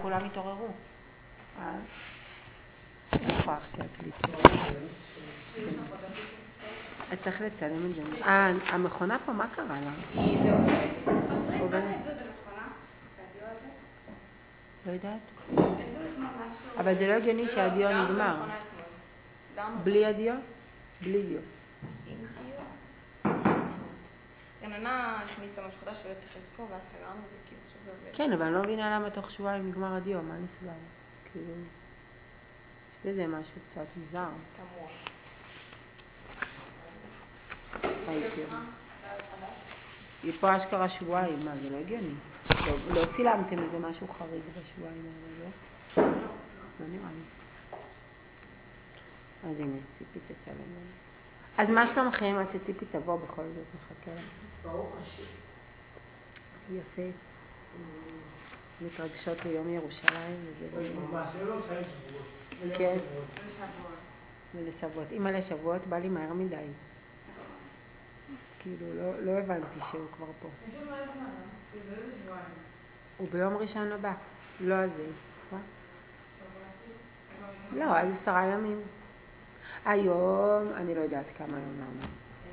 כולם התעוררו. איפה עכשיו קליטה? את צריך לצלם את זה. המכונה פה, מה קרה לה? היא זה עובדת. את זה במכונה? הדיו הזה? לא יודעת. איזה משהו... אבל זה לא הגיוני שהדיו נגמר. בלי הדיו? בלי דיו. עם דיו? רננה הכניסה משהו חדש ולא צריך לזכור, ואז סגרנו את זה, כאילו עכשיו זה עובד. כן, אבל אני לא מבינה למה תוך שבועיים נגמר הדיו, מה נסגר? כאילו, יש בזה משהו קצת מוזר. תמוה. היא פה אשכרה שבועיים, מה, זה לא הגיוני? לא צילמתם איזה משהו חריג בשבועיים האלה, לא? לא נראה לי. אז הנה, ציפי תצלם לנו. אז מה שלומכם? עד שציפי תבוא בכל זאת, נחכה לה. ברוך השם. יפה. מתרגשות ליום ירושלים. מה, זה לא חיים שבועות. כן. ולשבועות. אימא לשבועות בא לי מהר מדי. כאילו, לא הבנתי שהוא כבר פה. הוא ביום ראשון הבא. לא הזה. לא, אז 10 ימים. היום, אני לא יודעת כמה יום למה.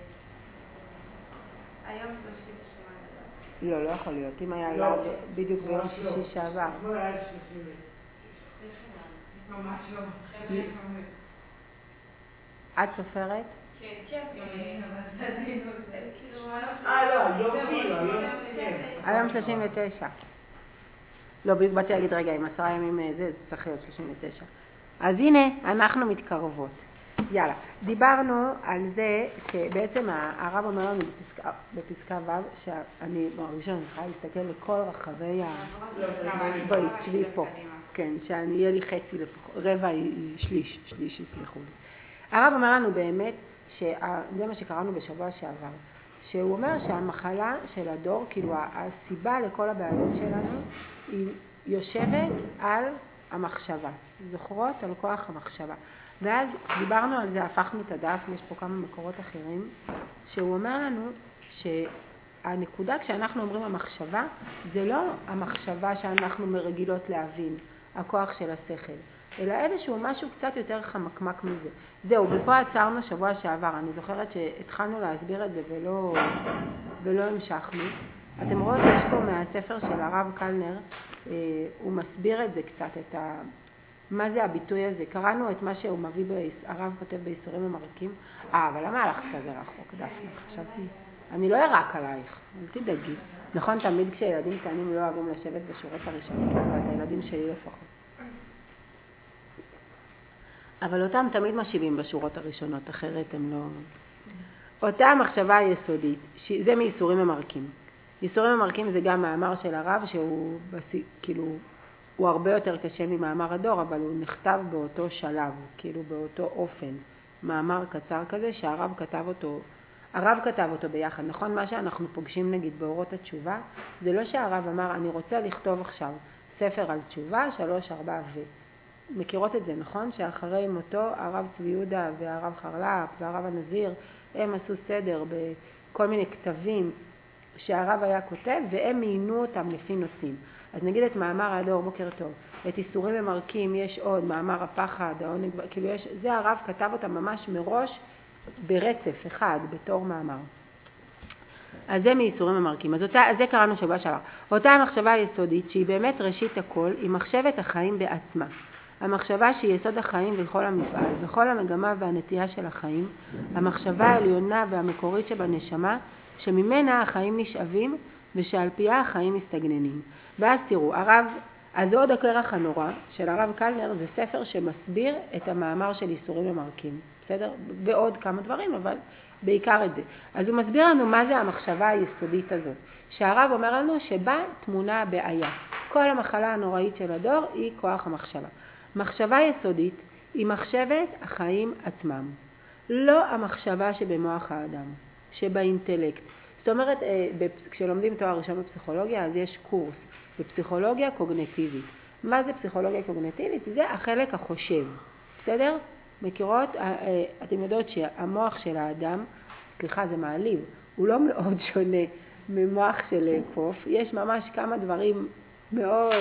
היום 38. לא יכול להיות. אם היה יעד בדיוק ביום שישי שעבר. ממש לא. את סופרת? כן, כן. לא, יום כאילו, היום 39. לא, בדיוק באתי להגיד רגע, עם 10 ימים זה צריך להיות 39. אז הנה, אנחנו מתקרבות. יאללה, דיברנו על זה שבעצם הרב אומר לנו בפסקה ו' שאני מרגישה שאני צריכה להסתכל לכל רחבי בואי, צבי פה. כן, שאני יהיה לי חצי לפחות, רבע היא שליש יסלחו לי. הרב אומר לנו באמת, זה מה שקראנו בשבוע שעבר, שהוא אומר שהמחלה של הדור, כאילו הסיבה לכל הבעיות שלנו, היא יושבת על המחשבה. זוכרות? על כוח המחשבה. ואז דיברנו על זה, הפכנו את הדף, יש פה כמה מקורות אחרים, שהוא אומר לנו שהנקודה כשאנחנו אומרים המחשבה, זה לא המחשבה שאנחנו מרגילות להבין, הכוח של השכל, אלא איזשהו משהו קצת יותר חמקמק מזה. זהו, ופה עצרנו שבוע שעבר, אני זוכרת שהתחלנו להסביר את זה ולא המשכנו. אתם רואות, יש פה מהספר של הרב קלנר, הוא מסביר את זה קצת, מה זה הביטוי הזה? קראנו את מה שהוא מביא, הרב כותב בייסורים המרקים. אבל למה הלכת כזה רחוק, דפנה? חשבתי, אני לא ארק עלייך, אל תדאגי. נכון, תמיד כשילדים קטנים לא אוהבים לשבת בשורות הראשונות, אבל את הילדים שלי לפחות. אבל אותם תמיד משיבים בשורות הראשונות, אחרת הם לא... אותה המחשבה היסודית, זה מייסורים המרקים. ייסורים המרקים זה גם מאמר של הרב שהוא כאילו... הוא הרבה יותר קשה ממאמר הדור, אבל הוא נכתב באותו שלב, כאילו באותו אופן. מאמר קצר כזה שהרב כתב אותו ביחד. נכון, מה שאנחנו פוגשים נגיד באורות התשובה, זה לא שהרב אמר, אני רוצה לכתוב עכשיו ספר על תשובה, 3, 4 ו... מכירות את זה, נכון? שאחרי מותו הרב צבי יהודה והרב חרל"פ והרב הנזיר, הם עשו סדר בכל מיני כתבים שהרב היה כותב, והם מיינו אותם לפי נושאים. אז נגיד את מאמר הדור, בוקר טוב, את איסורים ומרקים, יש עוד, מאמר הפחד, העונג, כאילו יש, זה הרב כתב אותם ממש מראש ברצף אחד, בתור מאמר. אז זה מאיסורים ומרקים. אז זה קראנו שבוע שעבר. אותה המחשבה היסודית, שהיא באמת ראשית הכל, היא מחשבת החיים בעצמה. המחשבה שהיא יסוד החיים וכל המפעל, וכל המגמה והנטייה של החיים, המחשבה העליונה והמקורית שבנשמה, שממנה החיים נשאבים, ושעל פיה החיים מסתגננים. ואז תראו, אז עוד הכרך הנורא של הרב קלנר זה ספר שמסביר את המאמר של איסורים ומרקים, בסדר? ועוד כמה דברים, אבל בעיקר את זה. אז הוא מסביר לנו מה זה המחשבה היסודית הזאת, שהרב אומר לנו שבה תמונה הבעיה. כל המחלה הנוראית של הדור היא כוח המחשבה. מחשבה יסודית היא מחשבת החיים עצמם, לא המחשבה שבמוח האדם, שבאינטלקט. זאת אומרת, כשלומדים תואר ראשון בפסיכולוגיה, אז יש קורס בפסיכולוגיה קוגניטיבית. מה זה פסיכולוגיה קוגניטיבית? זה החלק החושב, בסדר? מכירות? אתם יודעות שהמוח של האדם, סליחה, זה מעליב, הוא לא מאוד שונה ממוח של קוף. יש ממש כמה דברים מאוד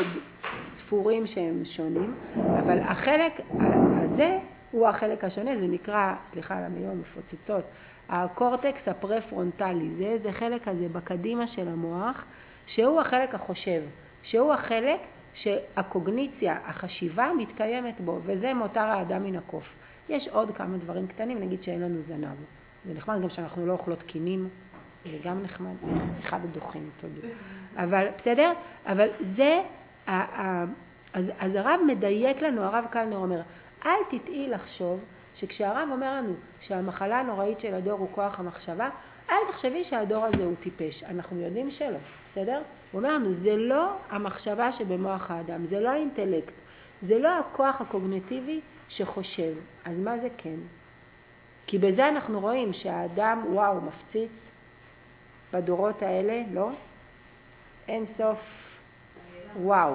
ספורים שהם שונים, אבל החלק הזה הוא החלק השונה, זה נקרא, סליחה על המילים המפוצצות, הקורטקס הפרפרונטלי, זה חלק הזה בקדימה של המוח, שהוא החלק החושב, שהוא החלק שהקוגניציה, החשיבה מתקיימת בו, וזה מותר האדם מן הקוף. יש עוד כמה דברים קטנים, נגיד שאין לנו זנב. זה נחמד גם שאנחנו לא אוכלות קינים, זה גם נחמד, אחד הדוחים, תודה. אבל בסדר? אבל זה, אז הרב מדייק לנו, הרב קלנר אומר, אל תטעי לחשוב שכשהרב אומר לנו שהמחלה הנוראית של הדור הוא כוח המחשבה, אל תחשבי שהדור הזה הוא טיפש, אנחנו יודעים שלא, בסדר? הוא אומר לנו, זה לא המחשבה שבמוח האדם, זה לא האינטלקט, זה לא הכוח הקוגניטיבי שחושב, אז מה זה כן? כי בזה אנחנו רואים שהאדם, וואו, מפציץ בדורות האלה, לא? אין סוף, וואו,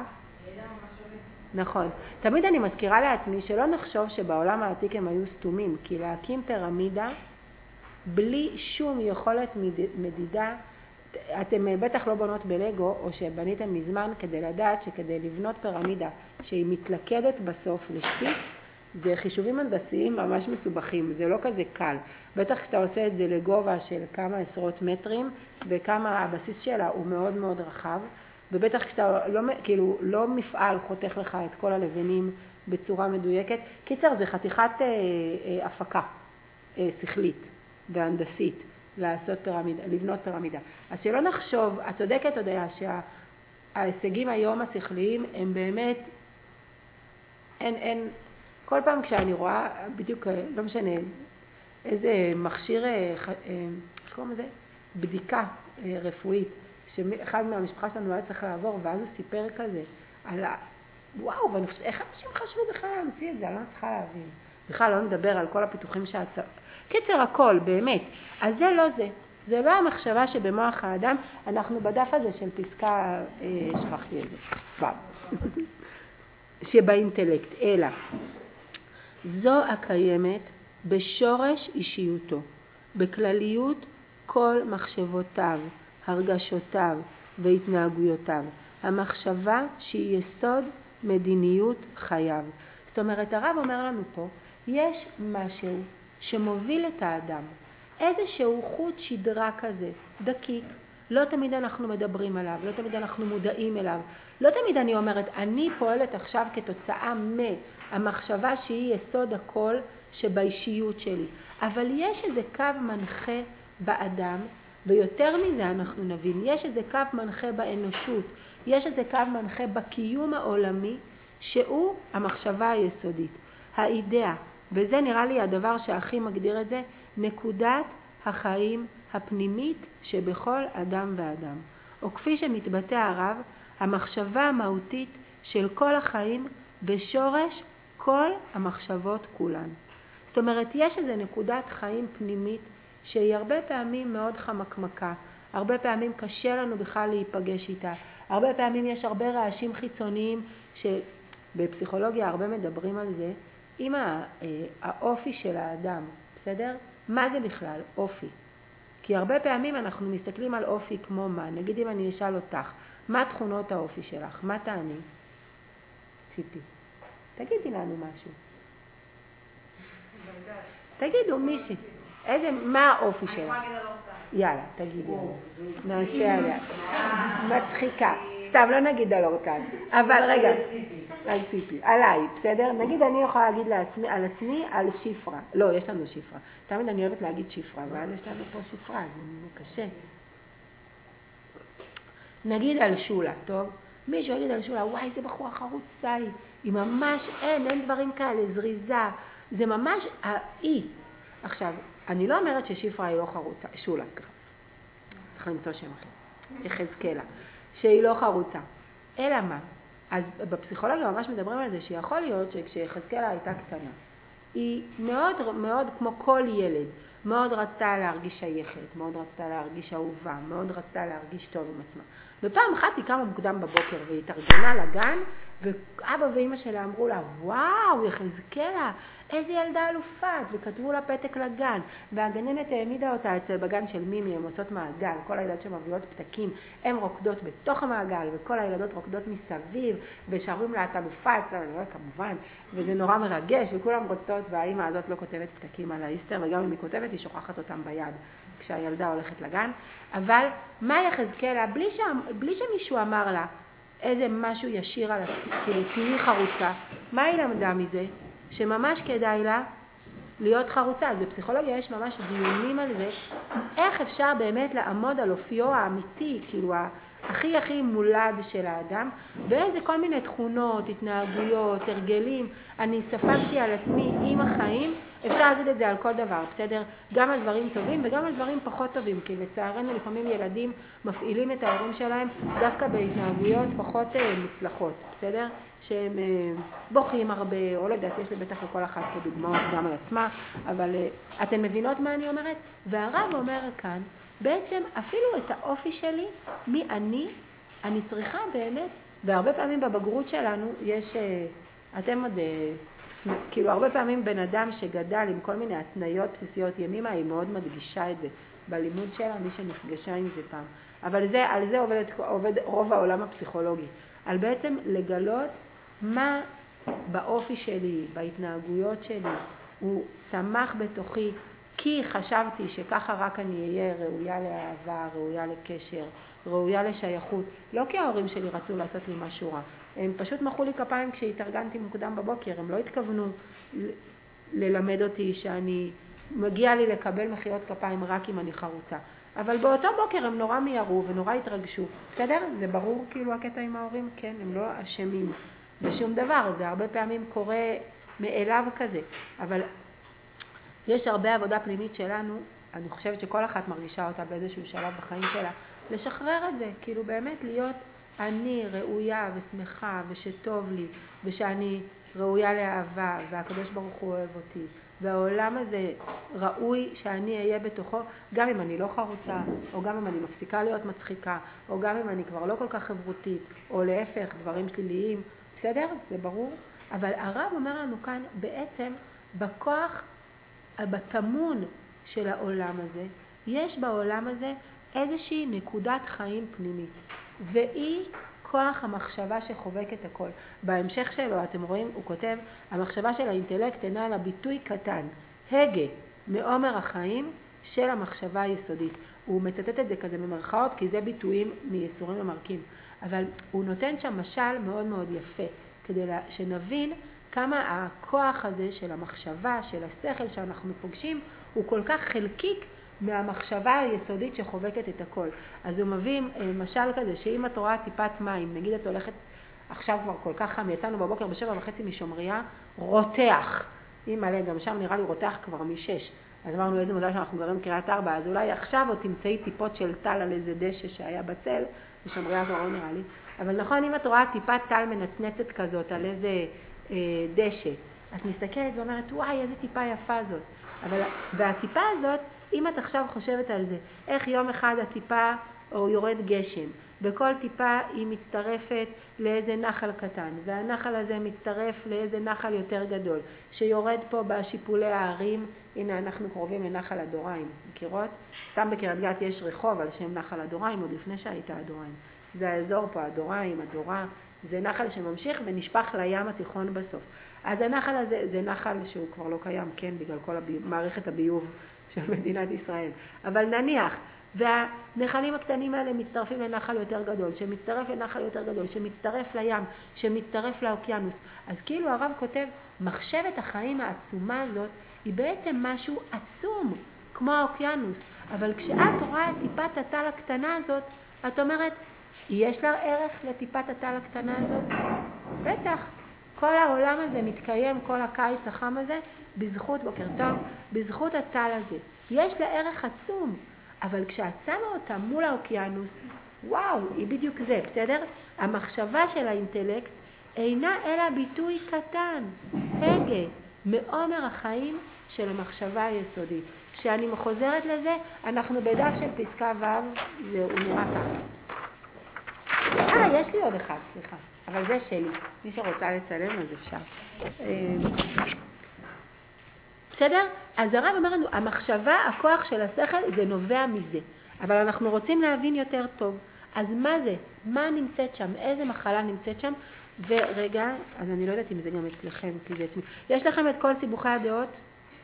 נכון. תמיד אני מזכירה לעצמי שלא נחשוב שבעולם העתיק הם היו סתומים, כי להקים פירמידה בלי שום יכולת מדידה, אתם בטח לא בונות בלגו, או שבניתם מזמן כדי לדעת שכדי לבנות פירמידה שהיא מתלכדת בסוף לשפיץ, זה חישובים הנדסיים ממש מסובכים, זה לא כזה קל. בטח כשאתה עושה את זה לגובה של כמה עשרות מטרים, וכמה הבסיס שלה הוא מאוד מאוד רחב, ובטח כשאתה לא מפעל חותך לך את כל הלבנים בצורה מדויקת. קיצר, זה חתיכת הפקה שכלית והנדסית לעשות פירמידה, לבנות פירמידה. אז שלא נחשוב, את צודקת יודע שההישגים היום השכליים הם באמת, אין, כל פעם כשאני רואה בדיוק, לא משנה, איזה מכשיר, איך קוראים לזה? בדיקה רפואית, שאחד מהמשפחה שלנו היה צריך לעבור, ואז הוא סיפר כזה על וואו, ואני חושבת, איך אנשים חשבו בכלל להמציא את זה? אני לא צריכה להבין. בכלל לא נדבר על כל הפיתוחים קיצר הכל, באמת. אז זה לא זה. זה לא המחשבה שבמוח האדם, אנחנו בדף הזה של פסקה, שכחתי את זה, וואו. שבאינטלקט, אלא זו הקיימת בשורש אישיותו, בכלליות כל מחשבותיו, הרגשותיו והתנהגויותיו. המחשבה שהיא יסוד מדיניות חייו. זאת אומרת, הרב אומר לנו פה, יש משהו שמוביל את האדם, איזשהו חוט שדרה כזה, דקיק, לא תמיד אנחנו מדברים עליו, לא תמיד אנחנו מודעים אליו, לא תמיד אני אומרת, אני פועלת עכשיו כתוצאה מהמחשבה שהיא יסוד הכל שבאישיות שלי, אבל יש איזה קו מנחה באדם, ויותר מזה אנחנו נבין, יש איזה קו מנחה באנושות, יש איזה קו מנחה בקיום העולמי, שהוא המחשבה היסודית, האידאה, וזה נראה לי הדבר שהכי מגדיר את זה, נקודת החיים הפנימית שבכל אדם ואדם. או כפי שמתבטא הרב, המחשבה המהותית של כל החיים בשורש כל המחשבות כולן. זאת אומרת, יש איזו נקודת חיים פנימית שהיא הרבה פעמים מאוד חמקמקה, הרבה פעמים קשה לנו בכלל להיפגש איתה, הרבה פעמים יש הרבה רעשים חיצוניים שבפסיכולוגיה הרבה מדברים על זה, עם האופי של האדם, בסדר? מה זה בכלל? אופי. כי הרבה פעמים אנחנו מסתכלים על אופי כמו מה, נגיד אם אני אשאל אותך, מה תכונות האופי שלך? מה תעני? ציפי. תגידי לנו משהו. תגידו מישהי. מה האופי שלך? אני יכולה להגיד על אורטל. יאללה, תגידי. נעשה עליה. מצחיקה. סתם, לא נגיד על אורטל. אבל רגע, על ציפי, עליי, בסדר? נגיד אני יכולה להגיד על עצמי, על שפרה. לא, יש לנו שפרה. תמיד אני אוהבת להגיד שפרה, ואז יש לנו פה שפרה, זה קשה. נגיד על שולה, טוב? מישהו יגיד על שולה, וואי, זה בחורה חרוצה היא ממש, אין דברים כאלה, זריזה. זה ממש היא. עכשיו, אני לא אומרת ששפרה היא לא חרוצה, שולה, סליחה. צריך למצוא שם אחר. יחזקאלה. שהיא לא חרוצה. אלא מה? אז בפסיכולוגיה ממש מדברים על זה שיכול להיות שכשיחזקאלה הייתה קטנה, היא מאוד מאוד כמו כל ילד, מאוד רצתה להרגיש שייכת, מאוד רצתה להרגיש אהובה, מאוד רצתה להרגיש טוב עם עצמה. ופעם אחת היא קמה מוקדם בבוקר והיא התארגנה לגן, ואבא ואמא שלה אמרו לה, וואו, יחזקאלה, איזה ילדה אלופה, וכתבו לה פתק לגן, והגננת העמידה אותה אצל בגן של מימי, הם עושות מעגל, כל הילדות שמביאות פתקים, הן רוקדות בתוך המעגל, וכל הילדות רוקדות מסביב, ושרים לה את אלופה אצלנו, כמובן, וזה נורא מרגש, וכולם רוצות, והאמא הזאת לא כותבת פתקים על האיסטר, וגם אם היא כותבת, היא שוכחת אותם ביד, כשהילדה הולכת לגן. אבל מה יחזקאלה, בלי שמישהו אמר לה, איזה משהו ישיר על כאילו תהיי חרוצה, מה היא למדה מזה? שממש כדאי לה להיות חרוצה. אז בפסיכולוגיה יש ממש דיונים על זה, איך אפשר באמת לעמוד על אופיו האמיתי, כאילו הכי מולד של האדם, ואיזה כל מיני תכונות, התנהגויות, הרגלים, אני ספגתי על עצמי עם החיים, אפשר להגיד את זה על כל דבר, בסדר? גם על דברים טובים וגם על דברים פחות טובים, כי לצערנו לפעמים ילדים מפעילים את ההורים שלהם דווקא בהתנהגויות פחות מוצלחות, בסדר? שהם בוכים הרבה, או לא יודעת, יש לי בטח לכל אחת כדוגמאות גם על עצמה, אבל אתן מבינות מה אני אומרת? והרב אומר כאן, בעצם אפילו את האופי שלי, מי אני צריכה באמת, והרבה פעמים בבגרות שלנו יש, אתם עוד, כאילו הרבה פעמים בן אדם שגדל עם כל מיני התניות בסיסיות ימימה, היא מאוד מדגישה את זה בלימוד שלה, מי שנפגשה עם זה פעם. אבל על זה עובד רוב העולם הפסיכולוגי, על בעצם לגלות מה באופי שלי, בהתנהגויות שלי, הוא צמח בתוכי, כי חשבתי שככה רק אני אהיה ראויה לאהבה, ראויה לקשר, ראויה לשייכות. לא כי ההורים שלי רצו לעשות לי משהו רע. הם פשוט מחאו לי כפיים כשהתארגנתי מוקדם בבוקר. הם לא התכוונו ללמד אותי שאני מגיע לי לקבל מחיאות כפיים רק אם אני חרוצה. אבל באותו בוקר הם נורא מיירו ונורא התרגשו. בסדר? זה ברור כאילו הקטע עם ההורים? כן, הם לא אשמים בשום דבר. זה הרבה פעמים קורה מאליו כזה. אבל יש הרבה עבודה פנימית שלנו, אני חושבת שכל אחת מרגישה אותה באיזשהו שלב בחיים שלה, לשחרר את זה, כאילו באמת להיות אני ראויה ושמחה ושטוב לי, ושאני ראויה לאהבה, והקדוש ברוך הוא אוהב אותי, והעולם הזה ראוי שאני אהיה בתוכו, גם אם אני לא חרוצה, או גם אם אני מפסיקה להיות מצחיקה, או גם אם אני כבר לא כל כך חברותית, או להפך, דברים שליליים, בסדר? זה ברור? אבל הרב אומר לנו כאן, בעצם בכוח בטמון של העולם הזה, יש בעולם הזה איזושהי נקודת חיים פנימית, והיא כוח המחשבה שחובק את הכל. בהמשך שלו, אתם רואים, הוא כותב, המחשבה של האינטלקט אינה לה ביטוי קטן, הגה, מעומר החיים של המחשבה היסודית. הוא מצטט את זה כזה במרכאות, כי זה ביטויים מייסורים למרקים. אבל הוא נותן שם משל מאוד מאוד יפה, כדי שנבין כמה הכוח הזה של המחשבה, של השכל שאנחנו פוגשים, הוא כל כך חלקיק מהמחשבה היסודית שחובקת את הכל. אז הוא מביא משל כזה, שאם את רואה טיפת מים, נגיד את הולכת, עכשיו כבר כל כך חם, יצאנו בבוקר ב7:30 משומריה, רותח. אם מלא, גם שם נראה לי רותח כבר מ6. אז אמרנו איזה מודע שאנחנו גרים קריית 4, אז אולי עכשיו עוד תמצאי טיפות של טל על איזה דשא שהיה בצל, בשומריה כבר לא נראה לי. אבל נכון, אם את רואה טיפת טל מנצנצת כזאת על איזה דשא, את מסתכלת ואומרת, וואי, איזה טיפה יפה זאת. והטיפה הזאת, אם את עכשיו חושבת על זה, איך יום אחד הטיפה או יורד גשם, בכל טיפה היא מצטרפת לאיזה נחל קטן, והנחל הזה מצטרף לאיזה נחל יותר גדול, שיורד פה בשיפולי הערים, הנה אנחנו קרובים לנחל הדוריים, מכירות? סתם בקריית גת יש רחוב על שם נחל הדוריים, עוד לפני שהייתה הדוריים. זה האזור פה, הדוריים, הדורה, זה נחל שממשיך ונשפך לים התיכון בסוף. אז הנחל הזה, זה נחל שהוא כבר לא קיים, כן, בגלל כל מערכת הביוב של מדינת ישראל. אבל נניח, והנחלים הקטנים האלה מצטרפים לנחל יותר גדול, שמצטרף לנחל יותר גדול, שמצטרף לים, שמצטרף לאוקיינוס. אז כאילו הרב כותב, מחשבת החיים העצומה הזאת היא בעצם משהו עצום, כמו האוקיינוס. אבל כשאת רואה את טיפת הטל הקטנה הזאת, את אומרת, יש לה ערך לטיפת הטל הקטנה הזאת? בטח. כל העולם הזה מתקיים, כל הקיץ החם הזה, בזכות, בוקר טוב, בזכות הטל הזה. יש לה ערך עצום, אבל כשאת שמה אותה מול האוקיינוס, וואו, היא בדיוק זה, בסדר? המחשבה של האינטלקט אינה אלא ביטוי קטן, הגה, מעומר החיים של המחשבה היסודית. כשאני חוזרת לזה, אנחנו בדף של פסקה ו', הוא נראה ככה. יש לי עוד אחד, סליחה, אבל זה שלי. מי שרוצה לצלם אז אפשר. בסדר? אז הרב אמר לנו, המחשבה, הכוח של השכל, זה נובע מזה. אבל אנחנו רוצים להבין יותר טוב. אז מה זה? מה נמצאת שם? איזה מחלה נמצאת שם? ורגע, אז אני לא יודעת אם זה גם אצלכם, כי זה אצלי. יש לכם את כל סיבוכי הדעות?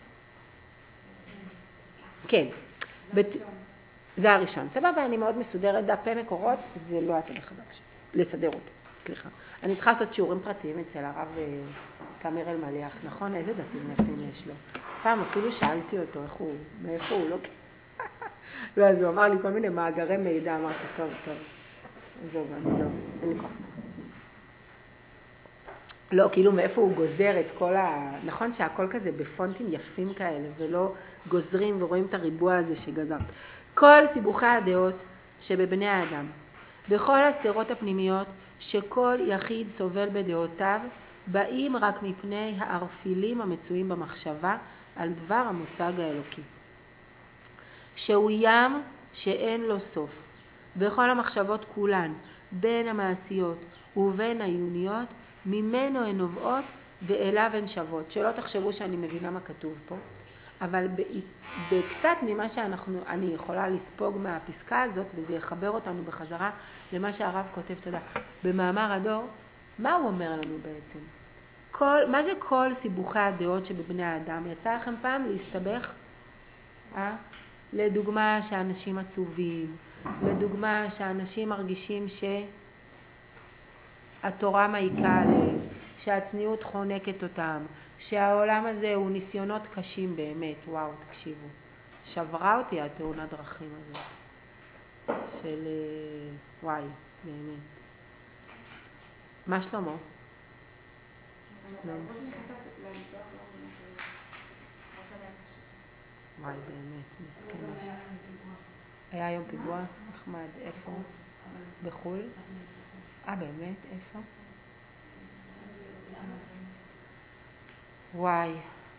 כן. זה הראשון. סבבה, אני מאוד מסודרת, דפי מקורות, זה לא הצד החדש. לסדר אותו, סליחה. אני צריכה לעשות שיעורים פרטיים אצל הרב קאמר אלמליח, נכון? איזה דפים יפים יש לו. פעם אפילו שאלתי אותו, מאיפה הוא לא... לא, אז הוא אמר לי כל מיני מאגרי מידע, אמרתי, טוב. זהו, אני לא, אין לי כוח. לא, כאילו מאיפה הוא גוזר את כל נכון שהכל כזה בפונטים יפים כאלה, ולא גוזרים ורואים את הריבוע הזה שגזרת. כל סיבוכי הדעות שבבני האדם, בכל הסתירות הפנימיות שכל יחיד סובל בדעותיו, באים רק מפני הערפילים המצויים במחשבה על דבר המושג האלוקי. שהוא ים שאין לו סוף. בכל המחשבות כולן, בין המעשיות ובין העיוניות, ממנו הן נובעות ואליו הן שוות. שלא תחשבו שאני מבינה מה כתוב פה, אבל בקצת ממה שאני יכולה לספוג מהפסקה הזאת, וזה יחבר אותנו בחזרה למה שהרב כותב, תודה, במאמר הדור, מה הוא אומר לנו בעצם? מה זה כל סיבוכי הדעות שבבני האדם? יצא לכם פעם להסתבך? לדוגמה שאנשים עצובים, לדוגמה שאנשים מרגישים שהתורה מעיקה עליהם, שהצניעות חונקת אותם, שהעולם הזה הוא ניסיונות קשים באמת. וואו, תקשיבו, שברה אותי התאונת דרכים הזאת של וואי, באמת. מה שלמה? וואי, באמת, מסכן. היה היום פיגוע נחמד, איפה? בחול? באמת, איפה? וואי.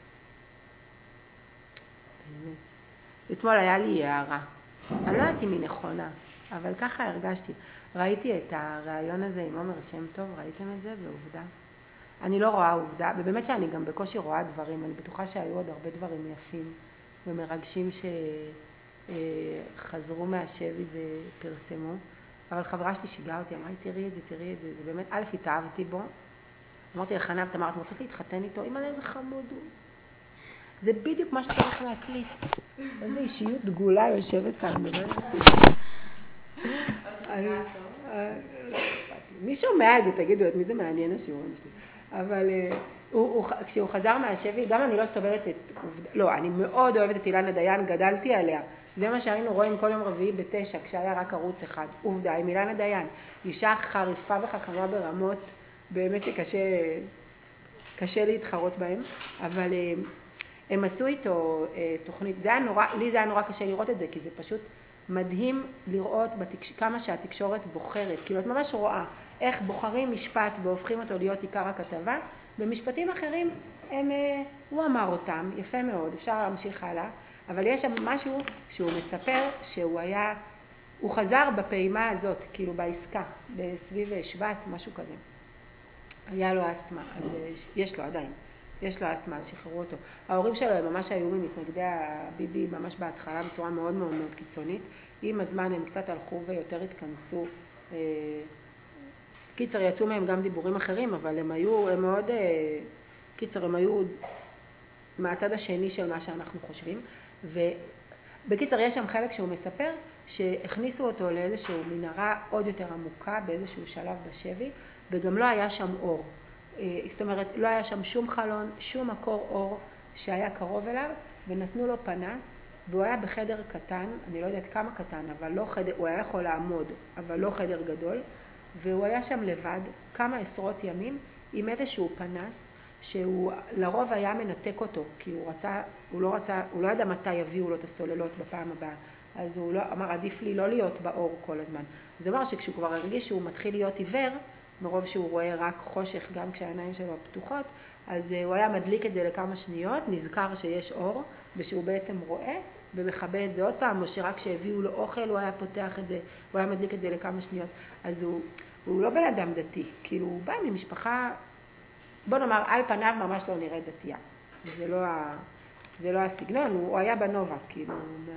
באמת. אתמול היה לי הערה. אני לא יודעת אם היא נכונה, אבל ככה הרגשתי. ראיתי את הרעיון הזה עם עומר שם טוב, ראיתם את זה בעובדה? אני לא רואה עובדה, ובאמת שאני גם בקושי רואה דברים, אני בטוחה שהיו עוד הרבה דברים יפים ומרגשים שחזרו מהשבי ופרסמו, אבל חברה שלי שיגעה אותי, אמרה לי תראי את זה, זה באמת, א' התאהבתי בו, אמרתי לחנה ותמר, אתם רוצות להתחתן איתו? אמא, איזה חמוד הוא. זה בדיוק מה שצריך להקליט. איזו אישיות דגולה יושבת כאן. מי שומע את זה, תגידו, את מי זה מעניין השיעורים שלי. אבל כשהוא חזר מהשבי, גם אני לא סובלת לא, אני מאוד אוהבת את אילנה דיין, גדלתי עליה. זה מה שהיינו רואים כל יום רביעי ב9, כשהיה רק ערוץ אחד. עובדה, עם אילנה דיין. אישה חריפה וחכמה ברמות, באמת שקשה להתחרות בהם, אבל הם עשו איתו תוכנית. לי זה היה נורא קשה לראות את זה, כי זה פשוט מדהים לראות כמה שהתקשורת בוחרת. כאילו את ממש רואה איך בוחרים משפט והופכים אותו להיות עיקר הכתבה. במשפטים אחרים הוא אמר אותם, יפה מאוד, אפשר להמשיך הלאה, אבל יש שם משהו שהוא מספר הוא חזר בפעימה הזאת, כאילו בעסקה, בסביב שבט, משהו כזה. היה לו אסתמה, אז יש לו עדיין. יש לו אסתמה, אז שחררו אותו. ההורים שלו הם ממש היו ממתנגדי הביבי ממש בהתחלה בצורה מאוד מאוד מאוד קיצונית. עם הזמן הם קצת הלכו ויותר התכנסו. קיצר, יצאו מהם גם דיבורים אחרים, אבל הם מאוד, הם היו מהצד השני של מה שאנחנו חושבים. ובקיצר, יש שם חלק שהוא מספר שהכניסו אותו לאיזשהו מנהרה עוד יותר עמוקה, באיזשהו שלב בשבי, וגם לא היה שם אור. זאת אומרת, לא היה שם שום חלון, שום מקור אור שהיה קרוב אליו, ונתנו לו פנס, והוא היה בחדר קטן, אני לא יודעת כמה קטן, אבל לא חדר, הוא היה יכול לעמוד, אבל לא חדר גדול, והוא היה שם לבד כמה עשרות ימים עם איזשהו פנס, שהוא לרוב היה מנתק אותו, כי הוא לא ידע מתי יביאו לו את הסוללות בפעם הבאה, אז הוא אמר, עדיף לי לא להיות באור כל הזמן. זאת אומרת שכשהוא כבר הרגיש שהוא מתחיל להיות עיוור, מרוב שהוא רואה רק חושך גם כשהעיניים שלו פתוחות, אז הוא היה מדליק את זה לכמה שניות, נזכר שיש אור, ושהוא בעצם רואה, ומכבה את זה עוד פעם, או שרק כשהביאו לו אוכל הוא היה פותח את זה, הוא היה מדליק את זה לכמה שניות. אז הוא לא בן אדם דתי, כאילו הוא בא ממשפחה, בוא נאמר, על פניו ממש לא נראה דתייה. זה לא הסגנון, הוא היה בנובה, כאילו,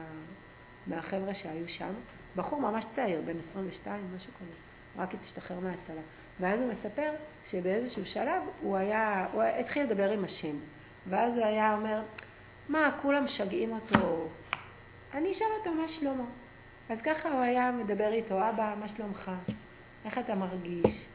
מהחבר'ה שהיו שם. בחור ממש צעיר, בן 22, משהו כזה, רק השתחרר מהצלה. ואז הוא מספר שבאיזשהו שלב הוא התחיל לדבר עם השם. ואז הוא היה אומר, מה, כולם משגעים אותו? אני אשאל אותו מה שלמה. אז ככה הוא היה מדבר איתו, אבא, מה שלומך? איך אתה מרגיש?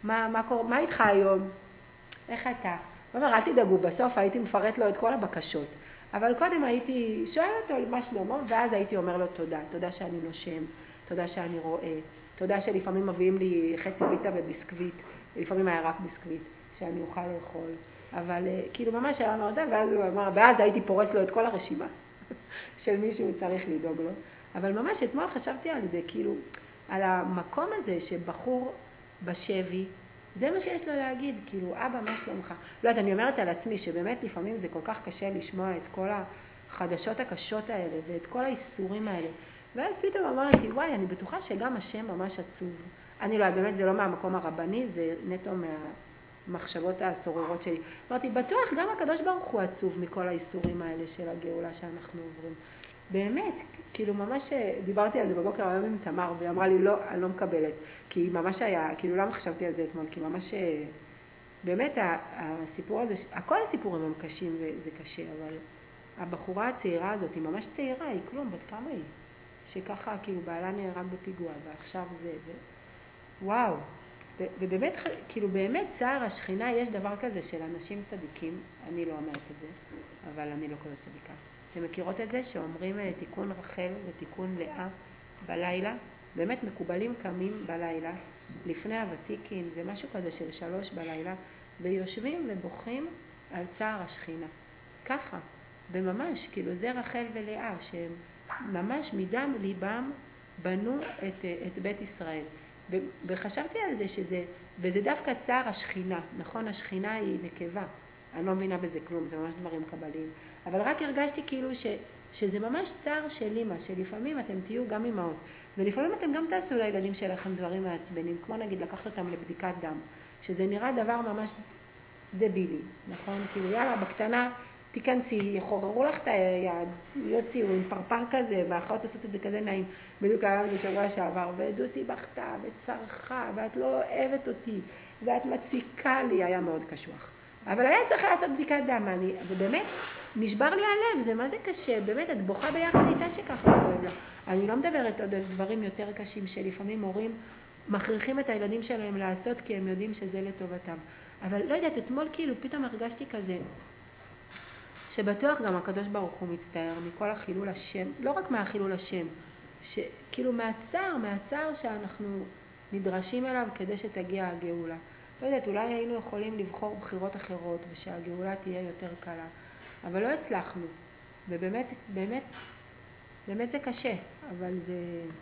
מה איתך היום? איך אתה? הוא אומר, אל תדאגו, בסוף הייתי מפרט לו את כל הבקשות. אבל קודם הייתי שואל אותו מה שלמה, ואז הייתי אומר לו תודה. תודה שאני נושם, תודה שאני רואה, תודה שלפעמים מביאים לי חצי פיצה וביסקוויט, לפעמים היה רק ביסקוויט, שאני אוכל לאכול. אבל כאילו ממש היה מאוד, ואז הוא אמר, ואז הייתי פורס לו את כל הרשימה של מי שהוא צריך לדאוג לו. אבל ממש אתמול חשבתי על זה, כאילו, על המקום הזה שבחור בשבי, זה מה שיש לו להגיד, כאילו, אבא, מה שלומך? לא יודעת, אני אומרת על עצמי שבאמת לפעמים זה כל כך קשה לשמוע את כל החדשות הקשות האלה ואת כל האיסורים האלה. ואז פתאום אמרתי, וואי, אני בטוחה שגם השם ממש עצוב. אני לא, באמת זה לא מהמקום הרבני, זה נטו מהמחשבות הסוררות שלי. אמרתי, בטוח גם הקדוש ברוך הוא עצוב מכל האיסורים האלה של הגאולה שאנחנו עוברים. באמת, כאילו ממש דיברתי על זה בבוקר היום עם תמר, והיא אמרה לי, לא, אני לא מקבלת. כי ממש היה, כאילו למה חשבתי על זה אתמול? כי ממש, באמת הסיפור הזה, כל הסיפורים הם קשים וזה קשה, אבל הבחורה הצעירה הזאת היא ממש צעירה, היא כלום, בת כמה היא? שככה, כאילו בעלה נהרג בפיגוע, ועכשיו זה, וואו. ובאמת, כאילו באמת צער השכינה, יש דבר כזה של אנשים צדיקים, אני לא אומרת את זה, אבל אני לא כזאת צדיקה. אתם מכירות את זה שאומרים תיקון רחל ותיקון לאה בלילה? באמת מקובלים קמים בלילה, לפני הוותיקין, זה משהו כזה של 3 בלילה, ויושבים ובוכים על צער השכינה. ככה, וממש, כאילו זה רחל ולאה, שהם ממש מדם ליבם בנו את בית ישראל. וחשבתי על זה שזה, וזה דווקא צער השכינה, נכון? השכינה היא נקבה, אני לא מבינה בזה כלום, זה ממש דברים קבליים. אבל רק הרגשתי כאילו שזה ממש צער של אמא, שלפעמים אתם תהיו גם אמאות, ולפעמים אתם גם תעשו לילדים שלכם דברים מעצבנים, כמו נגיד לקחת אותם לבדיקת דם, שזה נראה דבר ממש דבילי, נכון? כאילו יאללה, בקטנה תיכנסי, יחוררו לך את היד, יוציאו עם פרפר כזה, והאחרות עושות את זה כזה נעים. בדיוק היה לנו בשבוע שעבר, ודוסי בכתה וצרחה, ואת לא אוהבת אותי, ואת מציקה לי, היה מאוד קשוח. אבל היה צריך לעשות בדיקת דם, ובאמת נשבר לי הלב, זה מה זה קשה, באמת את בוכה ביחד איתה שככה כואב לה. אני לא מדברת עוד על דברים יותר קשים שלפעמים הורים מכריחים את הילדים שלהם לעשות כי הם יודעים שזה לטובתם. אבל לא יודעת, אתמול כאילו פתאום הרגשתי כזה, שבטוח גם הקדוש ברוך הוא מצטער מכל החילול השם, לא רק מהחילול השם, כאילו מהצער שאנחנו נדרשים אליו כדי שתגיע הגאולה. לא יודעת, אולי היינו יכולים לבחור בחירות אחרות ושהגאולה תהיה יותר קלה, אבל לא הצלחנו. ובאמת, באמת זה קשה, אבל זה...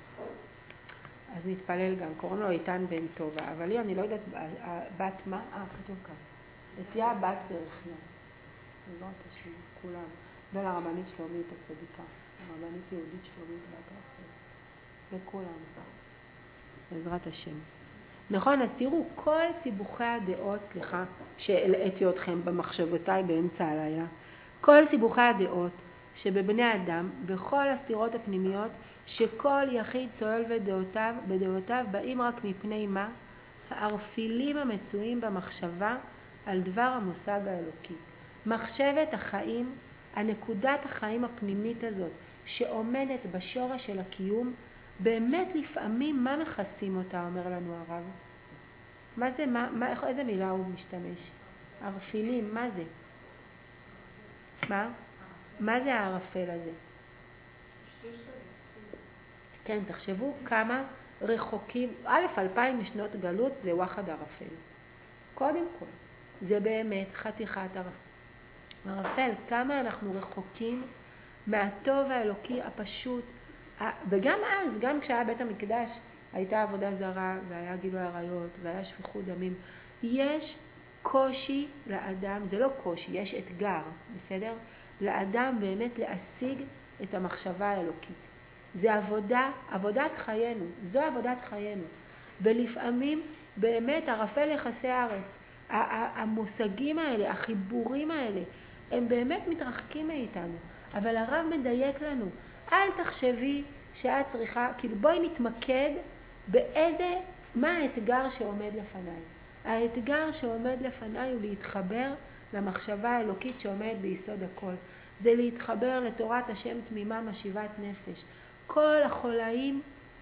אז נתפלל גם, קוראים לו איתן בן טובה, אבל לי אני לא יודעת, בת מה? כתוב כאן. אתיה בת ברכיה. בעזרת השם, כולם. בן הרבנית שלומית הצדיקה, הרבנית יהודית שלומית בת רחל. לכולם. בעזרת השם. נכון, אז תראו, כל סיבוכי הדעות, סליחה, שהלאתי אתכם במחשבותיי באמצע הלילה, כל סיבוכי הדעות שבבני אדם, בכל הסתירות הפנימיות, שכל יחיד צועל בדעותיו באים רק מפני מה? הערפילים המצויים במחשבה על דבר המושג האלוקי. מחשבת החיים, הנקודת החיים הפנימית הזאת, שעומדת בשורש של הקיום, באמת לפעמים מה מכסים אותה, אומר לנו הרב? מה זה, איזה מילה הוא משתמש? ערפילים, מה זה? מה זה הערפל הזה? כן, תחשבו כמה רחוקים, 2000 משנות גלות זה וואחד ערפל. קודם כל, זה באמת חתיכת ערפל, כמה אנחנו רחוקים מהטוב האלוקי הפשוט, וגם אז, גם כשהיה בית המקדש, הייתה עבודה זרה והיה גילוי עריות והיה שפיכות דמים. יש קושי לאדם, זה לא קושי, יש אתגר, בסדר? לאדם באמת להשיג את המחשבה האלוקית. זה עבודת חיינו, זו עבודת חיינו. ולפעמים באמת ערפל יחסי הארץ, המושגים האלה, החיבורים האלה, הם באמת מתרחקים מאיתנו. אבל הרב מדייק לנו, אל תחשבי שאת צריכה, כאילו בואי נתמקד מה האתגר שעומד לפניי. האתגר שעומד לפניי הוא להתחבר למחשבה האלוקית שעומד ביסוד הכל. זה להתחבר לתורת השם תמימה משיבת נפש. כל החולאים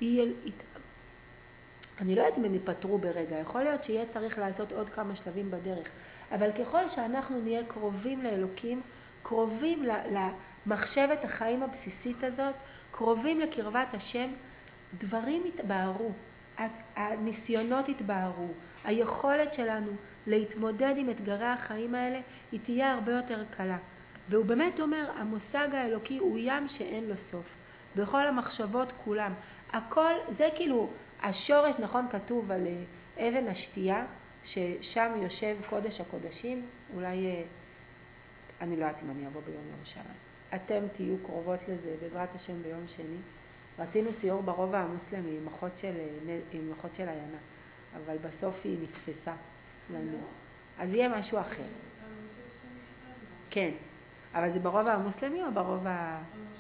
אני לא יודעת אם הם ייפטרו ברגע, יכול להיות שיהיה צריך לעשות עוד כמה שלבים בדרך, אבל ככל שאנחנו נהיה קרובים לאלוקים, קרובים למחשבת החיים הבסיסית הזאת, קרובים לקרבת השם, דברים יתבהרו, הניסיונות יתבהרו, היכולת שלנו להתמודד עם אתגרי החיים האלה היא תהיה הרבה יותר קלה. והוא באמת אומר, המושג האלוקי הוא ים שאין לו סוף. בכל המחשבות כולם. הכל, זה כאילו, השורש, נכון, כתוב על אבן השתייה, ששם יושב קודש הקודשים, אולי, אני לא יודעת אם אני אבוא ביום ירושלים. אתם תהיו קרובות לזה, בעזרת השם ביום שני. רצינו סיור ברובע המוסלמי עם אחות של עיינה, אבל בסוף היא נתפסה לנו. אז יהיה משהו אחר. כן. אבל זה ברובע המוסלמי או ברובע...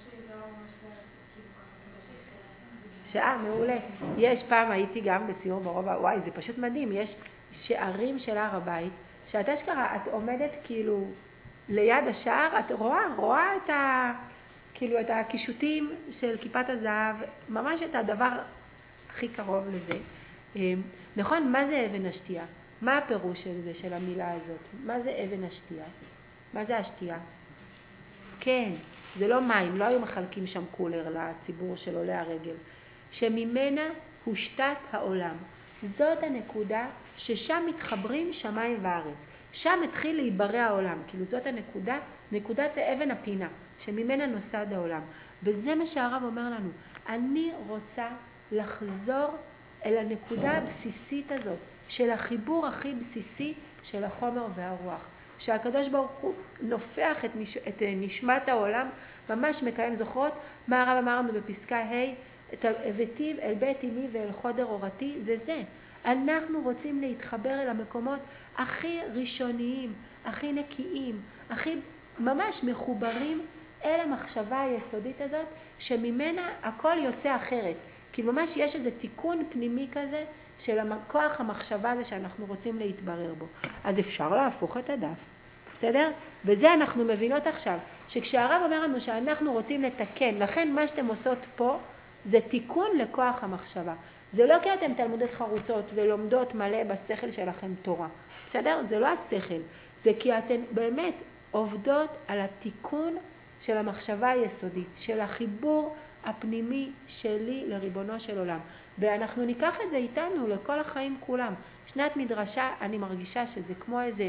מעולה. יש פעם הייתי גם בסיור ברובע, וואי, זה פשוט מדהים. יש שערים של הר הבית, שאת אשכרה, את עומדת כאילו ליד השער, את רואה כאילו את הקישוטים של כיפת הזהב, ממש את הדבר הכי קרוב לזה. נכון, מה זה אבן השתייה? מה הפירוש של זה, של המילה הזאת? מה זה אבן השתייה? מה זה השתייה? כן, זה לא מים, לא היו מחלקים שם קולר לציבור של עולי הרגל. שממנה הושתת העולם. זאת הנקודה ששם מתחברים שמיים וארץ. שם התחיל להיברא העולם, כאילו זאת הנקודה, נקודת אבן הפינה, שממנה נוסד העולם. וזה מה שהרב אומר לנו, אני רוצה לחזור אל הנקודה הבסיסית הזאת, של החיבור הכי בסיסי של החומר והרוח. שהקדוש ברוך הוא נופח את נשמת העולם, ממש מקיים. זוכרות מה הרב אמר לנו בפסקה ה', הבאתיו אל בית אמי ואל חודר אורתי, זה. אנחנו רוצים להתחבר אל המקומות הכי ראשוניים, הכי נקיים, הכי ממש מחוברים אל המחשבה היסודית הזאת, שממנה הכל יוצא אחרת. כי ממש יש איזה תיקון פנימי כזה של כוח המחשבה הזה שאנחנו רוצים להתברר בו. אז אפשר להפוך את הדף, בסדר? וזה אנחנו מבינות עכשיו, שכשהרב אומר לנו שאנחנו רוצים לתקן, לכן מה שאתם עושות פה, זה תיקון לכוח המחשבה. זה לא כי אתם תלמודת חרוצות ולומדות מלא בשכל שלכם תורה. בסדר? זה לא השכל. זה כי אתן באמת עובדות על התיקון של המחשבה היסודית, של החיבור הפנימי שלי לריבונו של עולם. ואנחנו ניקח את זה איתנו לכל החיים כולם. שנת מדרשה, אני מרגישה שזה כמו איזה...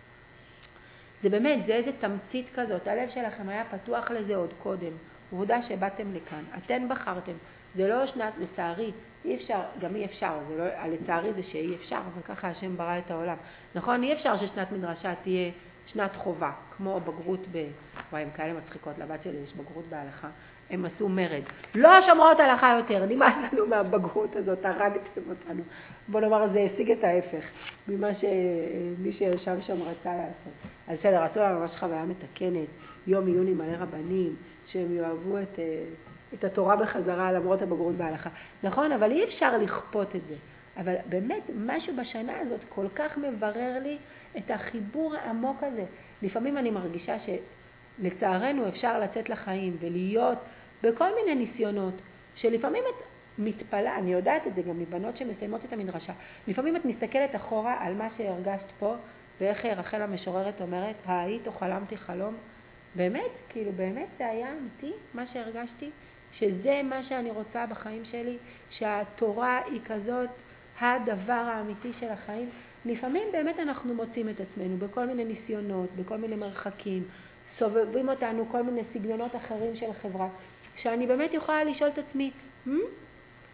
זה באמת, זה איזה תמצית כזאת. הלב שלכם היה פתוח לזה עוד קודם. עובדה שבאתם לכאן. אתן בחרתם. זה לא שנת, לצערי, אי אפשר, גם אי אפשר, זה לא, לצערי זה שאי אפשר, אבל ככה השם ברא את העולם. נכון, אי אפשר ששנת מדרשה תהיה שנת חובה, כמו בגרות וואי, הם כאלה מצחיקות, לבת שלי יש בגרות בהלכה, הם עשו מרד. לא שומרות הלכה יותר, נמאס לנו מהבגרות הזאת, הרגתם אותנו. בוא נאמר, זה השיג את ההפך, ממה שמי שישב שם רצה לעשות. אז בסדר, עשו לנו ממש חוויה מתקנת, יום עיון מלא רבנים, שהם יאהבו את התורה בחזרה למרות הבגרות בהלכה. נכון, אבל אי אפשר לכפות את זה. אבל באמת, משהו בשנה הזאת כל כך מברר לי את החיבור העמוק הזה. לפעמים אני מרגישה שלצערנו אפשר לצאת לחיים ולהיות בכל מיני ניסיונות, שלפעמים את מתפלה, אני יודעת את זה גם מבנות שמסיימות את המדרשה, לפעמים את מסתכלת אחורה על מה שהרגשת פה, ואיך רחל המשוררת אומרת, היית או חלמתי חלום, באמת, כאילו באמת זה היה אמיתי מה שהרגשתי, שזה מה שאני רוצה בחיים שלי, שהתורה היא כזאת הדבר האמיתי של החיים. לפעמים באמת אנחנו מוצאים את עצמנו בכל מיני ניסיונות, בכל מיני מרחקים, סובבים אותנו כל מיני סגנונות אחרים של החברה, שאני באמת יכולה לשאול את עצמי,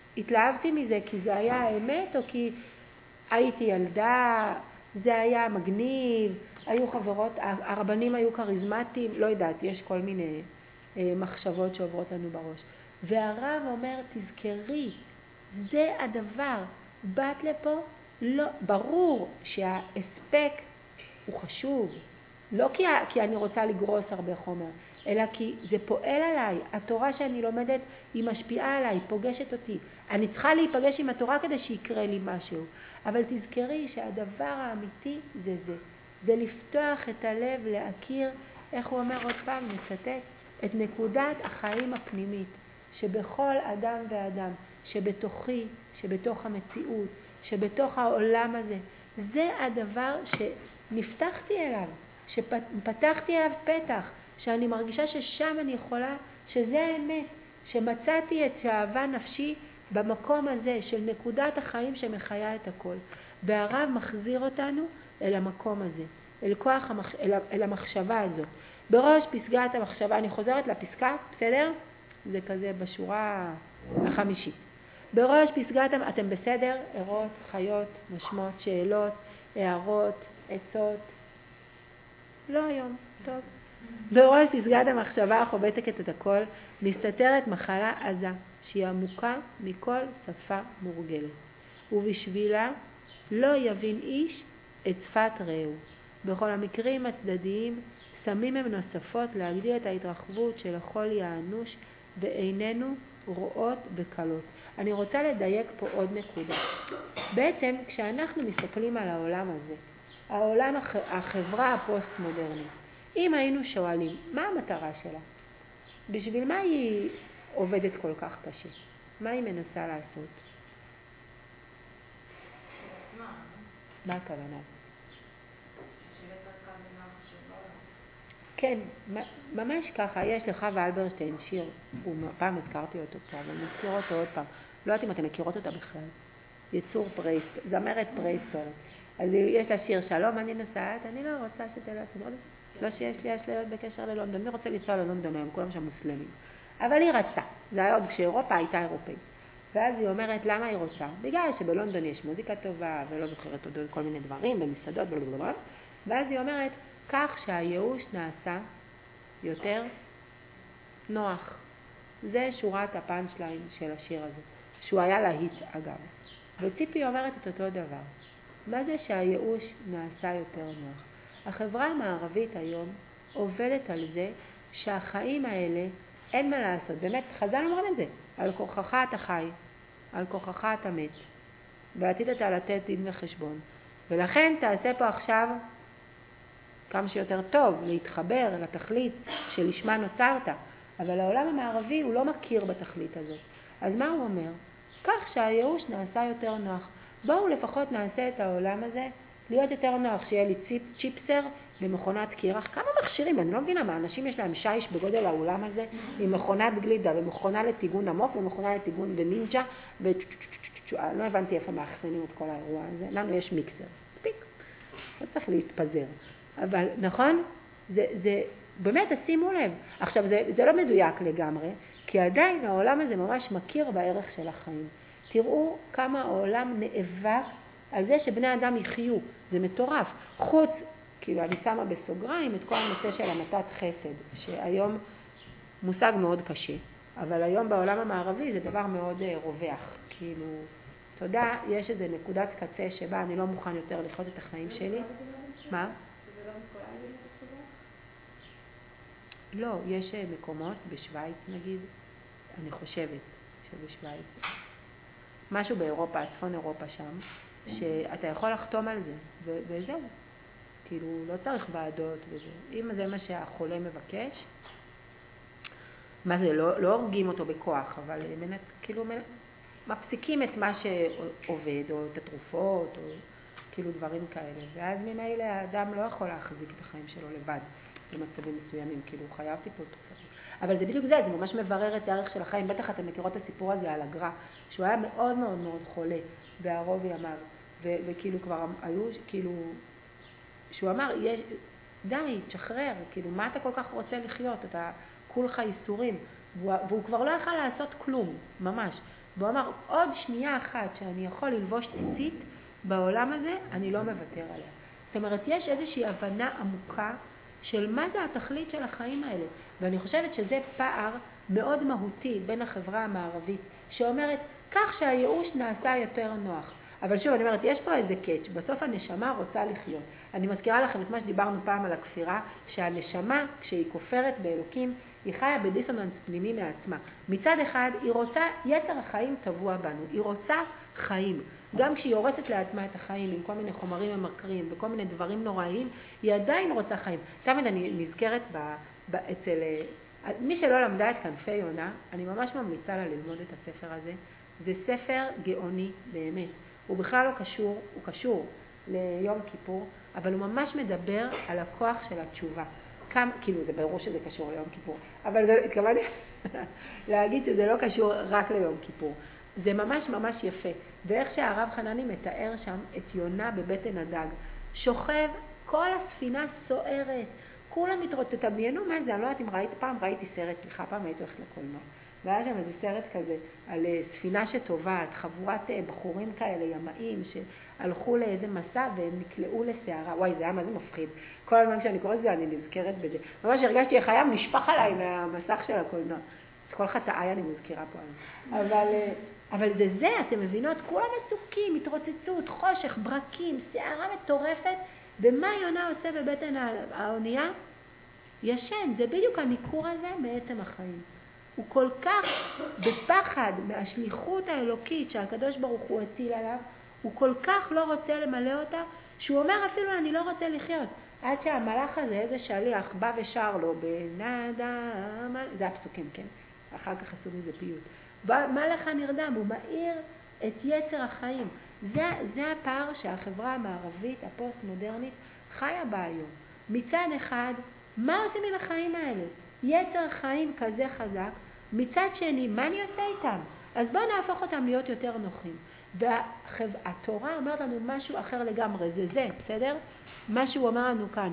התלהבתי מזה כי זה היה האמת, או כי הייתי ילדה, זה היה מגניב, היו חברות, הרבנים היו קריזמטיים, לא יודעת, יש כל מיני מחשבות שעוברות לנו בראש. והרב אומר, תזכרי, זה הדבר, באת לפה, לא, ברור שהאספק הוא חשוב, לא כי אני רוצה לגרוס הרבה חומר, אלא כי זה פועל עליי, התורה שאני לומדת היא משפיעה עליי, היא פוגשת אותי. אני צריכה להיפגש עם התורה כדי שיקרה לי משהו. אבל תזכרי שהדבר האמיתי זה זה. זה לפתוח את הלב, להכיר, איך הוא אומר עוד פעם, מצטט, את נקודת החיים הפנימית, שבכל אדם ואדם, שבתוכי, שבתוך המציאות, שבתוך העולם הזה, זה הדבר שנפתחתי אליו, שפתחתי אליו פתח, שאני מרגישה ששם אני יכולה, שזה האמת, שמצאתי את שאהבה נפשי במקום הזה של נקודת החיים שמחיה את הכל. והרב מחזיר אותנו אל המקום הזה, אל המחשבה הזאת. בראש פסגת המחשבה, אני חוזרת לפסקה, בסדר? זה כזה בשורה החמישית. בראש פסגת, אתם בסדר? ערות, חיות, נשמות, שאלות, הערות, עצות. לא היום, טוב. בראש פסגת המחשבה החובטת את הכל, מסתתרת מחלה עזה, שהיא עמוקה מכל שפה מורגלת. ובשבילה לא יבין איש את שפת רעהו. בכל המקרים הצדדיים, שמים הם נוספות להגדיל את ההתרחבות של החולי האנוש, ואיננו רואות בקלות. אני רוצה לדייק פה עוד נקודה. בעצם, כשאנחנו מסתכלים על העולם הזה, העולם, החברה הפוסט-מודרנית, אם היינו שואלים, מה המטרה שלה? בשביל מה היא עובדת כל כך קשה? מה היא מנסה לעשות? מה הכוונה? כן, ממש ככה. יש לחווה אלברשטיין שיר, פעם הזכרתי אותו פה, אבל נזכיר אותו עוד פעם. לא יודעת אם אתם מכירות אותה בכלל. יצור פרהיסטורית, זמרת פרהיסטורית. אז יש לה שיר, שלום, אני נוסעת, אני לא רוצה שתלך, לא שיש לי אשליות בקשר ללונדון, אני רוצה לנסוע ללונדון היום, כולם שם מוסלמים. אבל היא רצתה, זה היה עוד כשאירופה הייתה אירופאית. ואז היא אומרת, למה היא רוצה? בגלל שבלונדון יש מוזיקה טובה, ולא זוכרת עוד כל מיני דברים, במסעדות, בלבלבל. ואז היא אומרת, כך שהייאוש נעשה יותר נוח. זה שורת הפאנצ'ליין של השיר הזה, שהוא היה להיט אגב. וציפי אומרת את אותו דבר. מה זה שהייאוש נעשה יותר נוח? החברה המערבית היום עובדת על זה שהחיים האלה, אין מה לעשות. באמת, חז"ל אומרים את זה. על כוחך אתה חי, על כוחך אתה מת. בעתיד אתה לתת דין וחשבון. ולכן תעשה פה עכשיו כמה שיותר טוב, להתחבר לתכלית שלשמה נוצרת. אבל העולם המערבי הוא לא מכיר בתכלית הזאת. אז מה הוא אומר? כך שהייאוש נעשה יותר נוח. בואו לפחות נעשה את העולם הזה להיות יותר נוח, שיהיה לי צ'יפסר במכונת קירח. כמה מכשירים, אני לא מבינה מה, אנשים יש להם שיש בגודל האולם הזה, עם מכונת גלידה ומכונה לטיגון עמוק ומכונה לטיגון ונינג'ה, לא הבנתי איפה מאחסנים את כל האירוע הזה. לנו יש מיקסר, מספיק, לא צריך להתפזר. אבל נכון, זה באמת, תשימו לב. עכשיו, זה לא מדויק לגמרי, כי עדיין העולם הזה ממש מכיר בערך של החיים. תראו כמה העולם נאבק על זה שבני אדם יחיו. זה מטורף. חוץ, כאילו אני שמה בסוגריים את כל הנושא של המתת חסד, שהיום מושג מאוד קשה. אבל היום בעולם המערבי זה דבר מאוד רווח. כאילו, תודה, יש איזו נקודת קצה שבה אני לא מוכן יותר לחיות את החיים שלי. מה? לא, יש מקומות בשוויץ נגיד, אני חושבת שבשוויץ, משהו באירופה, צפון אירופה שם, שאתה יכול לחתום על זה, וזהו. כאילו, לא צריך ועדות וזה. אם זה מה שהחולה מבקש, מה זה, לא הורגים אותו בכוח, אבל כאילו מפסיקים את מה שעובד, או את התרופות, או כאילו דברים כאלה. ואז ממילא האדם לא יכול להחזיק את החיים שלו לבד. במצבים מסוימים, כאילו הוא חייב טיפול תרופתי. אבל זה בדיוק זה ממש מברר את הערך של החיים. בטח אתם מכירות את הסיפור הזה על הגר"א, שהוא היה מאוד מאוד מאוד חולה בערוב ימיו, וכאילו כבר היו, כאילו, שהוא אמר, די, תשחרר, כאילו, מה אתה כל כך רוצה לחיות? אתה כולך ייסורים, והוא כבר לא יכל לעשות כלום, ממש. והוא אמר, עוד שנייה אחת שאני יכול ללבוש ציצית בעולם הזה, אני לא מוותר עליה. זאת אומרת, יש איזושהי הבנה עמוקה של מה זה התכלית של החיים האלה. ואני חושבת שזה פער מאוד מהותי בין החברה המערבית, שאומרת, כך שהייאוש נעשה יותר נוח. אבל שוב, אני אומרת, יש פה איזה קאץ', בסוף הנשמה רוצה לחיות. אני מזכירה לכם את מה שדיברנו פעם על הכפירה, שהנשמה, כשהיא כופרת באלוקים, היא חיה בדיסוננס פנימי מעצמה. מצד אחד, היא רוצה, יצר החיים טבוע בנו, היא רוצה חיים. גם כשהיא הורסת לעצמה את החיים עם כל מיני חומרים ממכרים וכל מיני דברים נוראיים, היא עדיין רוצה חיים. תמיד אני נזכרת אצל מי שלא למדה את כנפי יונה, אני ממש ממליצה לה ללמוד את הספר הזה. זה ספר גאוני באמת. הוא בכלל לא קשור, הוא קשור ליום כיפור, אבל הוא ממש מדבר על הכוח של התשובה. כאילו זה ברור שזה קשור ליום כיפור, אבל זה התכוונתי להגיד שזה לא קשור רק ליום כיפור. זה ממש ממש יפה. ואיך שהרב חנני מתאר שם את יונה בבטן הדג. שוכב, כל הספינה סוערת, כולם תדמיינו מה זה, אני לא יודעת אם פעם ראיתי סרט, סליחה, פעם הייתי הולכת לקולנוע. והיה שם איזה סרט כזה על ספינה שטובעת, חבורת בחורים כאלה, ימאים, שהלכו לאיזה מסע והם נקלעו לסערה. וואי, זה היה מה זה מפחיד. כל הזמן כשאני קוראת זה, אני נזכרת בזה. ממש הרגשתי איך הים נשפך עליי מהמסך של הקולנוע. את כל חטאי אני מזכירה פה. אבל זה, אתם מבינות, כולם עסוקים, התרוצצות, חושך, ברקים, סערה מטורפת. ומה יונה עושה בבטן האונייה? ישן, זה בדיוק הניכור הזה מעצם החיים. הוא כל כך בפחד מהשליחות האלוקית שהקדוש ברוך הוא הטיל עליו, הוא כל כך לא רוצה למלא אותה, שהוא אומר אפילו אני לא רוצה לחיות. עד שהמלאך הזה, איזה שליח, בא ושר לו בנדה, זה הפסוקים, כן? אחר כך עשו מזה פיוט. מלאך הנרדם, הוא מאיר את יצר החיים. זה הפער שהחברה המערבית, הפוסט-מודרנית, חיה בה היום. מצד אחד, מה עושים עם החיים האלה? יצר חיים כזה חזק, מצד שני, מה אני עושה איתם? אז בואו נהפוך אותם להיות יותר נוחים. והתורה אומרת לנו משהו אחר לגמרי, זה, בסדר? מה שהוא אומר לנו כאן,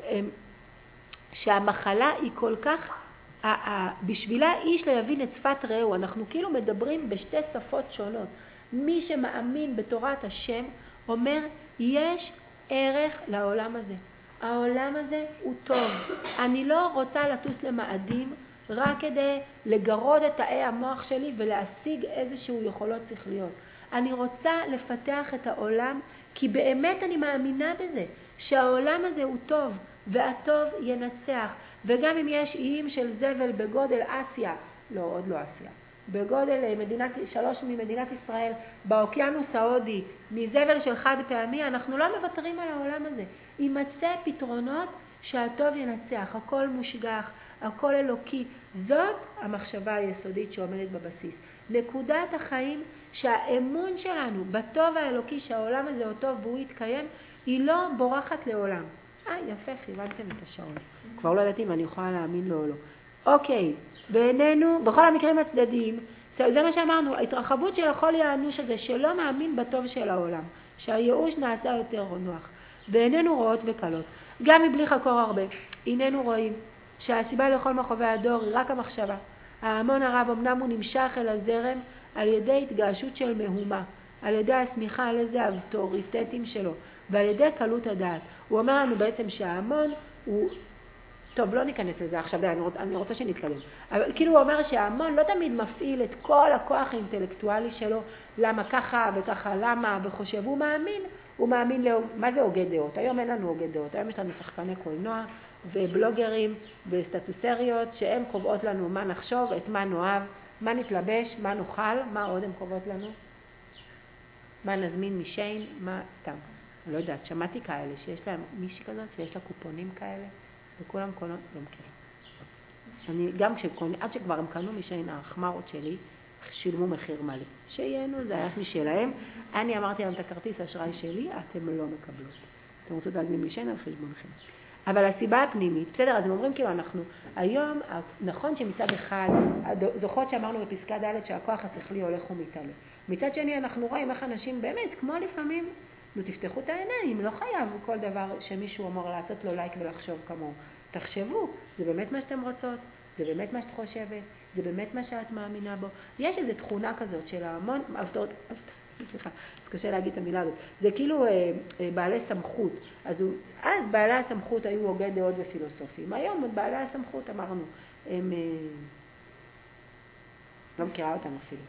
שהמחלה היא כל כך, בשבילה איש לא יבין את שפת רעהו, אנחנו כאילו מדברים בשתי שפות שונות. מי שמאמין בתורת השם אומר, יש ערך לעולם הזה. העולם הזה הוא טוב. אני לא רוצה לטוס למאדים רק כדי לגרוד את תאי המוח שלי ולהשיג איזשהו יכולות שכליות. אני רוצה לפתח את העולם כי באמת אני מאמינה בזה, שהעולם הזה הוא טוב והטוב ינצח. וגם אם יש איים של זבל בגודל אסיה, לא, עוד לא אסיה, בגודל 3 ממדינת ישראל, באוקיינוס ההודי, מזבל של חד פעמי, אנחנו לא מוותרים על העולם הזה. יימצא פתרונות שהטוב ינצח, הכל מושגח, הכל אלוקי. זאת המחשבה היסודית שעומדת בבסיס. נקודת החיים שהאמון שלנו בטוב האלוקי, שהעולם הזה הוא טוב והוא יתקיים, היא לא בורחת לעולם. יפה, כיוונתם את השעון. כבר לא ידעתי אם אני יכולה להאמין לו או לא. אוקיי, בעינינו, בכל המקרים הצדדיים, זה מה שאמרנו, ההתרחבות של החולי האנוש הזה, שלא מאמין בטוב של העולם, שהייאוש נעשה יותר נוח. בעינינו רואות וקלות. גם מבלי חקור הרבה, איננו רואים שהסיבה לכל מחובי הדור היא רק המחשבה. ההמון הרב אמנם הוא נמשך אל הזרם על ידי התגעשות של מהומה, על ידי הסמיכה על איזה אבטוריטטים שלו, ועל ידי קלות הדעת. הוא אומר לנו בעצם שההמון הוא... טוב, לא ניכנס לזה עכשיו, אני רוצה שנתקדם. אבל כאילו הוא אומר שההמון לא תמיד מפעיל את כל הכוח האינטלקטואלי שלו, למה ככה וככה, למה וחושב. הוא מאמין מה זה הוגה דעות? היום אין לנו הוגה דעות, היום יש לנו שחקני קולנוע ובלוגרים וסטטוסריות שהן קובעות לנו מה נחשוב, את מה נאהב, מה נתלבש, מה נאכל, מה עוד הן קובעות לנו, מה נזמין משיין, מה סתם. אני לא יודעת, שמעתי כאלה שיש להם מישהי כזאת שיש לה קופונים כאלה, וכולם קונות, לא מכירים. אני גם עד שכבר הם קנו משיין, החמרות שלי, שילמו מחיר מלא. שיינו, זה היה משלהם. אני אמרתי להם את הכרטיס האשראי שלי, אתם לא מקבלות. אתם רוצות להזמין משיין על חשבונכם. אבל הסיבה הפנימית, בסדר, אז הם אומרים כאילו אנחנו, היום, נכון שמצד אחד, זוכרות שאמרנו בפסקה ד' שהכוח השכלי הולך ומתעלה. מצד שני אנחנו רואים איך אנשים באמת, כמו לפעמים, תפתחו את העיניים, לא חייב כל דבר שמישהו אומר לעשות לו לייק ולחשוב כמוהו. תחשבו, זה באמת מה שאתם רוצות? זה באמת מה שאת חושבת? זה באמת מה שאת מאמינה בו? יש איזו תכונה כזאת של המון, סליחה, אז קשה להגיד את המילה הזאת. זה כאילו בעלי סמכות. אז בעלי הסמכות היו הוגי דעות ופילוסופים. היום בעלי הסמכות, אמרנו, הם... לא מכירה אותם אפילו.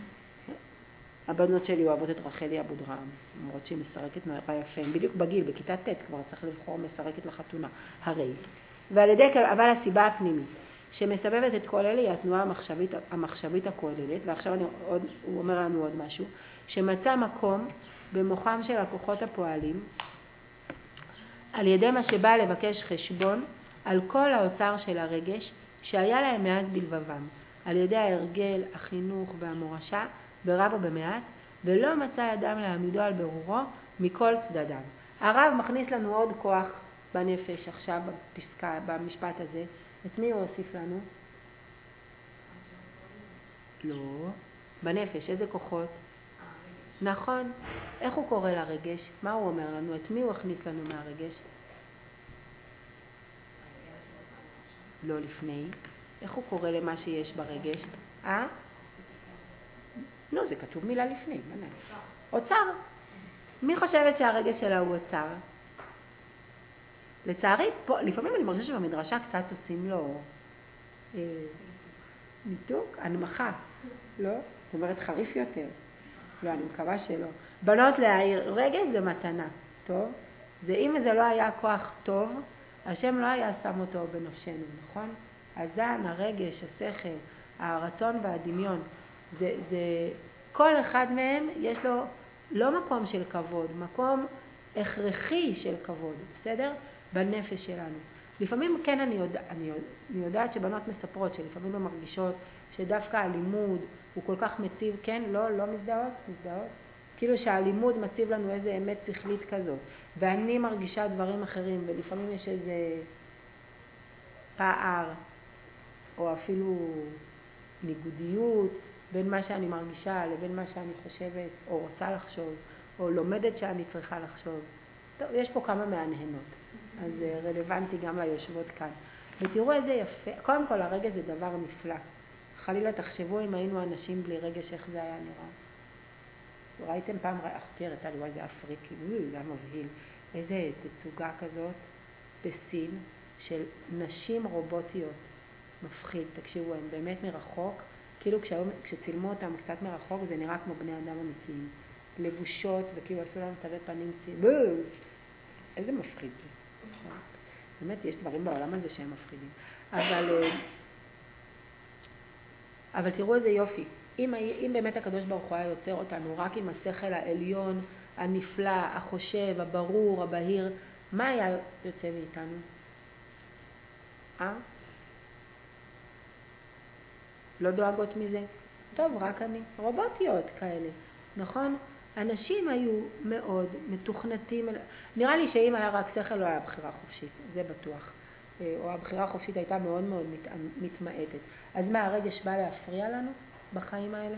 הבנות שלי אוהבות את רחלי אבודרהם, למרות שהיא משחקת נורא יפה, בדיוק בגיל, בכיתה ט' כבר צריך לבחור משחקת לחתונה, הרי. אבל הסיבה הפנימית, שמסבבת את כל אלה היא התנועה המחשבית הכוללת, ועכשיו הוא אומר לנו עוד משהו, שמצא מקום במוחם של הכוחות הפועלים, על ידי מה שבא לבקש חשבון על כל האוצר של הרגש, שהיה להם מאז בלבבם, על ידי ההרגל, החינוך והמורשה, ברב או במעט, ולא מצא ידם להעמידו על ברורו מכל צדדיו. הרב מכניס לנו עוד כוח בנפש עכשיו בפסקה, במשפט הזה. את מי הוא הוסיף לנו? לא, בנפש. איזה כוחות? נכון. איך הוא קורא לרגש? מה הוא אומר לנו? את מי הוא הכניס לנו מהרגש? לא לפני. איך הוא קורא למה שיש ברגש? לא, זה כתוב מילה לפני. אוצר. מי חושבת שהרגש שלה הוא אוצר? לצערי, פה, לפעמים אני מרגישה שבמדרשה קצת עושים לו ניתוק, הנמכה, לא? זאת אומרת חריף יותר. לא, אני מקווה שלא. בנות להעיר, רגש זה מתנה, טוב? אם זה לא היה כוח טוב, השם לא היה שם אותו בנפשנו, נכון? הזן, הרגש, השכל, הרצון והדמיון, כל אחד מהם יש לו לא מקום של כבוד, מקום הכרחי של כבוד, בסדר? בנפש שלנו. לפעמים כן אני יודעת שבנות מספרות שלפעמים הן מרגישות שדווקא הלימוד הוא כל כך מציב, כן? לא מזדהות? כאילו שהלימוד מציב לנו איזה אמת שכלית כזאת, ואני מרגישה דברים אחרים, ולפעמים יש איזה פער, או אפילו ניגודיות, בין מה שאני מרגישה לבין מה שאני חושבת, או רוצה לחשוב, או לומדת שאני צריכה לחשוב. טוב, יש פה כמה מהנהנות, אז זה רלוונטי גם ליושבות כאן. ותראו איזה יפה, קודם כל הרגש זה דבר נפלא. חלילה תחשבו אם היינו אנשים בלי רגש, איך זה היה נראה. ראיתם פעם, אחותי הראתה לי, וואי זה אפריקי, זה היה מבהיל. איזה תצוגה כזאת בסין של נשים רובוטיות. מפחיד, תקשיבו, הם באמת מרחוק, כאילו כשצילמו אותם קצת מרחוק זה נראה כמו בני אדם אמיתיים. לבושות וכאילו עשו להם תווי פנים צילמו. איזה מפחיד זה. באמת יש דברים בעולם הזה שהם מפחידים. אבל תראו איזה יופי. אם באמת הקדוש ברוך הוא היה יוצר אותנו רק עם השכל העליון, הנפלא, החושב, הברור, הבהיר, מה היה יוצא מאיתנו? לא דואגות מזה? טוב, רק אני. רובוטיות כאלה, נכון? אנשים היו מאוד מתוכנתים. נראה לי שאם היה רק שכל לא היה בחירה חופשית, זה בטוח. או הבחירה החופשית הייתה מאוד מאוד מתמעטת. אז מה, הרגש בא להפריע לנו בחיים האלה?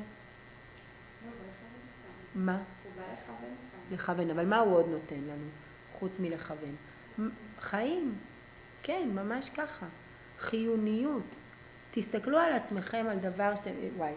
מה? הוא בא לכוון. לכוון, אבל מה הוא עוד נותן לנו חוץ מלכוון? חיים, כן, ממש ככה. חיוניות. תסתכלו על עצמכם על דבר שאתם, וואי,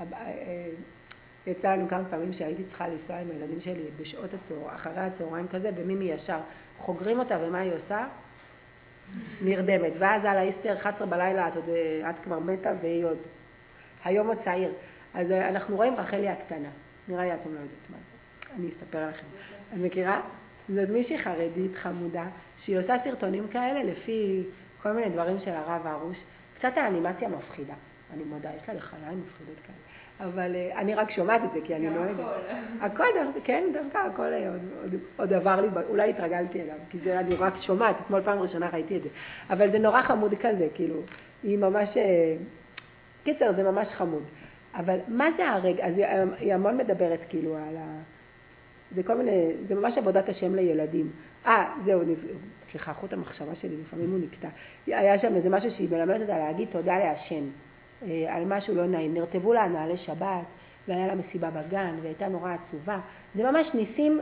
יצא לנו כמה פעמים שהייתי צריכה לנסוע עם הילדים שלי בשעות אחרי הצהריים כזה, ומימי ישר חוגרים אותה, ומה היא עושה? נרדמת. ואז על האיסטר 11 בלילה את כבר מתה, והיא עוד, היום עוד צעיר. אז אנחנו רואים רחלי הקטנה. נראה לי אתם לא יודעת מה זה. אני אספר לכם. את מכירה? זאת מישהי חרדית חמודה, שהיא עושה סרטונים כאלה לפי כל מיני דברים של הרב הרוש. קצת האנימציה מפחידה. אני מודה, יש לה לחיים מפחידות כאלה. אבל אני רק שומעת את זה, כי אני לא יודעת. הכל, כן, דווקא הכל עוד עבר לי, אולי התרגלתי אליו, כי זה אני רק שומעת, אתמול פעם ראשונה ראיתי את זה. אבל זה נורא חמוד כזה, כאילו, היא ממש, קיצר, זה ממש חמוד. אבל מה זה הרגע? אז היא המון מדברת כאילו על זה כל מיני, זה ממש עבודת השם לילדים. זהו, סליחה, חוט המחשבה שלי, לפעמים הוא נקטע. היה שם איזה משהו שהיא מלמדת אותה להגיד תודה להשם, על משהו לא נעים. נרטבו לה נעלי שבת, והיה לה מסיבה בגן, והייתה נורא עצובה, זה ממש ניסים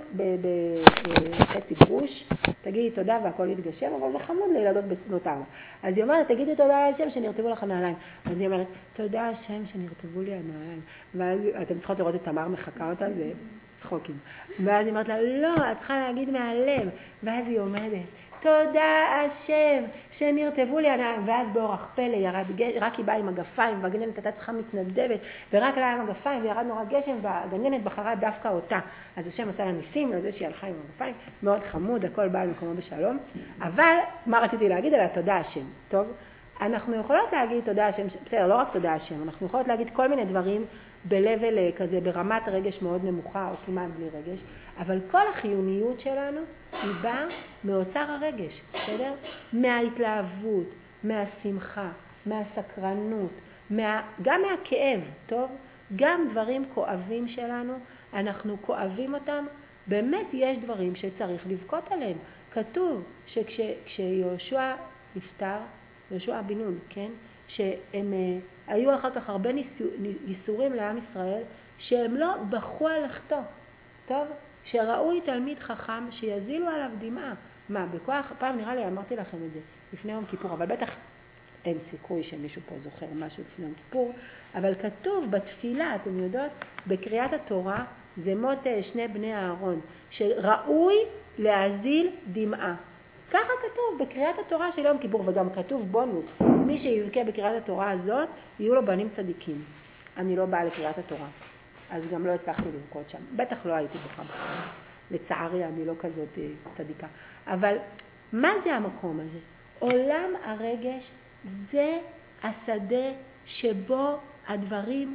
בחצי גרוש, תגידי תודה והכל יתגשם, אבל זה חמוד לילדות בנות 4. אז היא אומרת, תגידי תודה להשם שנרטבו לך הנעליים. אז היא אומרת, תודה השם שנרטבו לי הנעליים. ואז אתם צריכות לראות את תמר מחכה אותה, זה צחוקים. ואז היא אומרת לה, לא, את צריכה להגיד מהלב. ואז היא אומרת, תודה השם שנרטבו לי הנעליים. ואז באורח פלא ירד גשם, רק היא באה עם הגפיים, והגננת הייתה צריכה מתנדבת, ורק לה עם הגפיים, וירד נורא גשם, והגננת בחרה דווקא אותה. אז השם עשה לה ניסים, לזה שהיא הלכה עם הגפיים, מאוד חמוד, הכל בא על מקומו בשלום. אבל מה רציתי להגיד עליה? תודה השם. טוב? אנחנו יכולות להגיד תודה השם, בסדר, לא רק תודה השם, אנחנו יכולות להגיד כל מיני דברים בלבל כזה, ברמת רגש מאוד נמוכה, או כמעט בלי רגש, אבל כל החיוניות שלנו היא באה מאוצר הרגש, בסדר? מההתלהבות, מהשמחה, מהסקרנות, גם מהכאב, טוב? גם דברים כואבים שלנו, אנחנו כואבים אותם, באמת יש דברים שצריך לבכות עליהם. כתוב שכשיהושע נפטר, יהושע בן נון, כן? שהם היו אחר כך הרבה ייסורים לעם ישראל, שהם לא בכו על לכתו, טוב? שראוי תלמיד חכם שיזילו עליו דמעה. מה, בכוח, פעם נראה לי אמרתי לכם את זה, לפני יום כיפור, אבל בטח אין סיכוי שמישהו פה זוכר משהו לפני יום כיפור, אבל כתוב בתפילה, אתם יודעות, בקריאת התורה, זה מות שני בני אהרון, שראוי להזיל דמעה. ככה כתוב בקריאת התורה של יום כיפור, וגם כתוב בונוס, מי שיזכה בקריאת התורה הזאת, יהיו לו בנים צדיקים. אני לא באה לקריאת התורה, אז גם לא הצלחתי לבכות שם. בטח לא הייתי בוכה בחיים. לצערי, אני לא כזאת צדיקה. אבל מה זה המקום הזה? עולם הרגש זה השדה שבו הדברים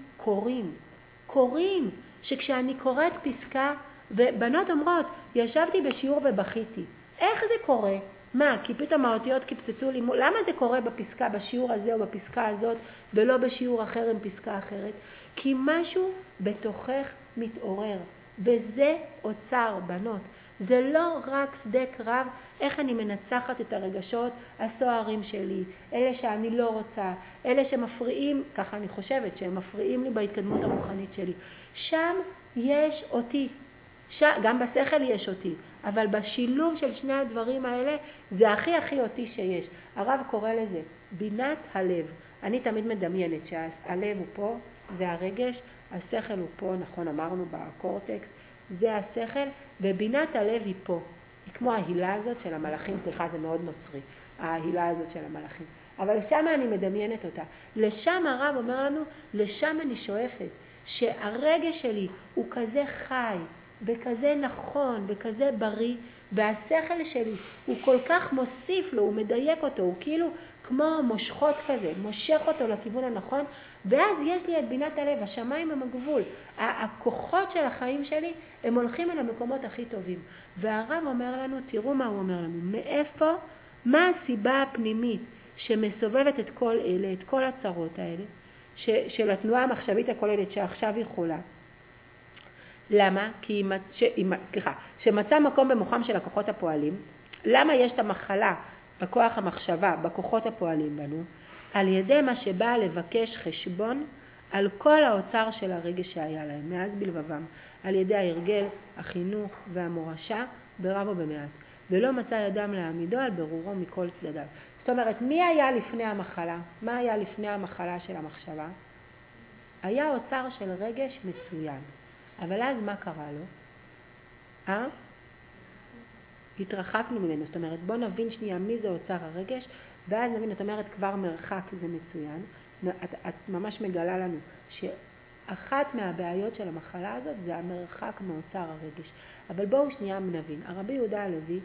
קורים. שכשאני קוראת פסקה, ובנות אומרות, ישבתי בשיעור ובכיתי. איך זה קורה? מה? כי פתאום האותיות קיפצצו לי. למה זה קורה בפסקה, בשיעור הזה או בפסקה הזאת, ולא בשיעור אחר עם פסקה אחרת? כי משהו בתוכך מתעורר, וזה אוצר, בנות. זה לא רק שדה קרב, איך אני מנצחת את הרגשות הסוערים שלי, אלה שאני לא רוצה, אלה שמפריעים, ככה אני חושבת, שהם מפריעים לי בהתקדמות הרוחנית שלי. שם יש אותי, גם בשכל יש אותי, אבל בשילוב של שני הדברים האלה, זה הכי אותי שיש. הרב קורא לזה בינת הלב. אני תמיד מדמיינת שהלב הוא פה, זה הרגש, השכל הוא פה, נכון אמרנו בקורטקס, זה השכל, ובינת הלב היא פה. היא כמו ההילה הזאת של המלאכים, סליחה, זה מאוד נוצרי, ההילה הזאת של המלאכים. אבל לשם אני מדמיינת אותה. לשם הרב אומר לנו, לשם אני שואפת, שהרגש שלי הוא כזה חי, וכזה נכון, וכזה בריא, והשכל שלי הוא כל כך מוסיף לו, הוא מדייק אותו, הוא כאילו כמו מושכות כזה, מושך אותו לכיוון הנכון, ואז יש לי את בינת הלב, השמיים הם הגבול. הכוחות של החיים שלי הם הולכים אל המקומות הכי טובים. והרב אומר לנו, תראו מה הוא אומר לנו, מאיפה, מה הסיבה הפנימית שמסובבת את כל אלה, את כל הצרות האלה, של התנועה המחשבית הכוללת שעכשיו היא חולה. למה? שמצא מקום במוחם של הכוחות הפועלים. למה יש את המחלה בכוח המחשבה, בכוחות הפועלים בנו? על ידי מה שבא לבקש חשבון על כל האוצר של הרגש שהיה להם, מאז בלבבם, על ידי ההרגל, החינוך והמורשה, ברב או במעט. ולא מצא ידם להעמידו על ברורו מכל צדדיו. זאת אומרת, מי היה לפני המחלה? מה היה לפני המחלה של המחשבה? היה אוצר של רגש מצוין. אבל אז מה קרה לו? התרחקנו ממנו. זאת אומרת, בוא נבין שנייה מי זה אוצר הרגש, ואז נבין, את אומרת, כבר מרחק זה מצוין. את ממש מגלה לנו שאחת מהבעיות של המחלה הזאת זה המרחק מאוצר הרגש. אבל בואו שנייה נבין. הרבי יהודה הלוי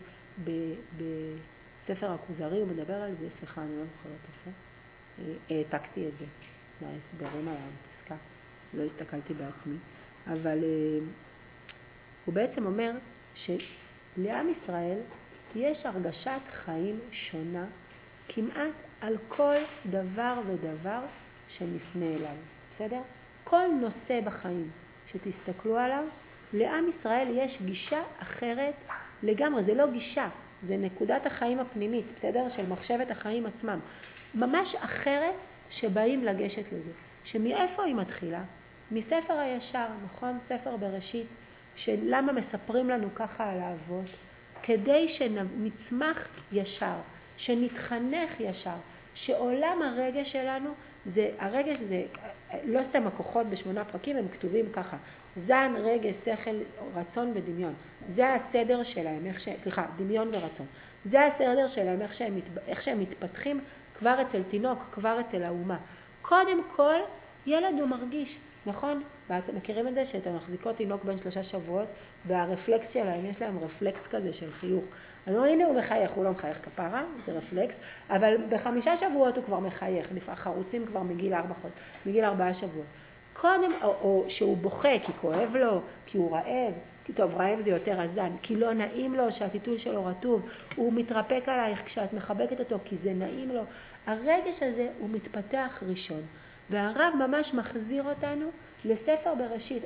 בספר הכוזרי, הוא מדבר על זה, סליחה, אני לא זוכרת איפה, העתקתי את זה, מההסברים על הפסקה, לא הסתכלתי בעצמי, אבל הוא בעצם אומר שלעם ישראל יש הרגשת חיים שונה כמעט על כל דבר ודבר שנפנה אליו, בסדר? כל נושא בחיים שתסתכלו עליו, לעם ישראל יש גישה אחרת לגמרי, זה לא גישה, זה נקודת החיים הפנימית, בסדר? של מחשבת החיים עצמם. ממש אחרת שבאים לגשת לזה. שמאיפה היא מתחילה? מספר הישר, נכון? ספר בראשית, שלמה מספרים לנו ככה על האבות? כדי שנצמח ישר, שנתחנך ישר, שעולם הרגש שלנו, הרגש זה לא סתם הכוחות ב8 פרקים, הם כתובים ככה, זן, רגש, שכל, רצון ודמיון. זה הסדר שלהם, דמיון ורצון. זה הסדר שלהם, איך שהם מתפתחים כבר אצל תינוק, כבר אצל האומה. קודם כל, ילד הוא מרגיש, נכון? ואתם מכירים את זה שאתם מחזיקות תינוק בן 3 שבועות, והרפלקס שלהם, יש להם רפלקס כזה של חיוך. אני אומר, הנה הוא מחייך, הוא לא מחייך כפרה, זה רפלקס, אבל ב5 שבועות הוא כבר מחייך, חרוצים כבר מגיל 4 שבועות. קודם, או שהוא בוכה כי כואב לו, כי הוא רעב, כי טוב, רעב זה יותר הזן, כי לא נעים לו שהטיטול שלו רטוב, הוא מתרפק עלייך כשאת מחבקת אותו, כי זה נעים לו. הרגש הזה הוא מתפתח ראשון, והרב ממש מחזיר אותנו לספר בראשית,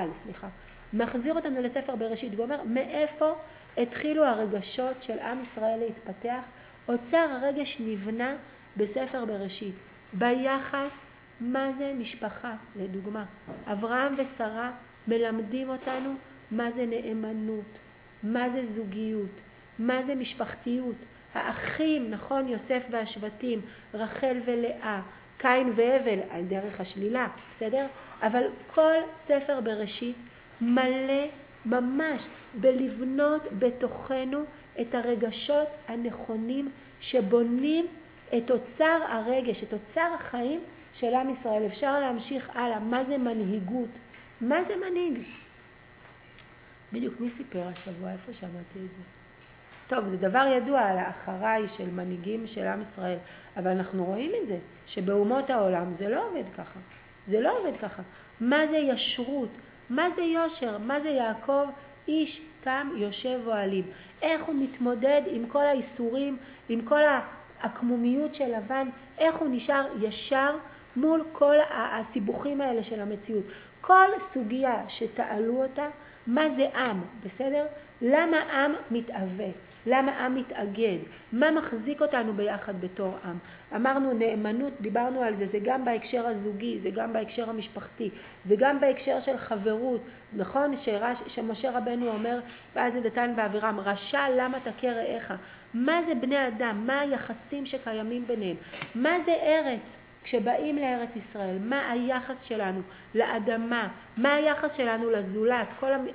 מחזיר אותנו לספר בראשית, ואומר מאיפה התחילו הרגשות של עם ישראל להתפתח. אוצר הרגש נבנה בספר בראשית, ביחס מה זה משפחה, לדוגמה. אברהם ושרה מלמדים אותנו מה זה נאמנות, מה זה זוגיות, מה זה משפחתיות. האחים, נכון, יוסף והשבטים, רחל ולאה, קין והבל, על דרך השלילה, בסדר? אבל כל ספר בראשית מלא ממש בלבנות בתוכנו את הרגשות הנכונים שבונים את אוצר הרגש, את אוצר החיים של עם ישראל. אפשר להמשיך הלאה. מה זה מנהיגות? מה זה מנהיג? בדיוק, מי סיפר השבוע? איפה שמעתי את זה? טוב, זה דבר ידוע על האחריי של מנהיגים של עם ישראל, אבל אנחנו רואים את זה, שבאומות העולם זה לא עובד ככה. זה לא עובד ככה. מה זה ישרות? מה זה יושר? מה זה יעקב? איש תם יושב ואוהלים. איך הוא מתמודד עם כל האיסורים, עם כל העקמומיות של לבן, איך הוא נשאר ישר מול כל הסיבוכים האלה של המציאות. כל סוגיה שתעלו אותה, מה זה עם, בסדר? למה עם מתאווה? למה עם מתאגד? מה מחזיק אותנו ביחד בתור עם? אמרנו נאמנות, דיברנו על זה, זה גם בהקשר הזוגי, זה גם בהקשר המשפחתי, זה גם בהקשר של חברות, נכון? שמשה רבנו אומר, ואז דתן ואבירם, רשע למה תכה רעך? מה זה בני אדם? מה היחסים שקיימים ביניהם? מה זה ארץ? כשבאים לארץ ישראל, מה היחס שלנו לאדמה? מה היחס שלנו לזולת?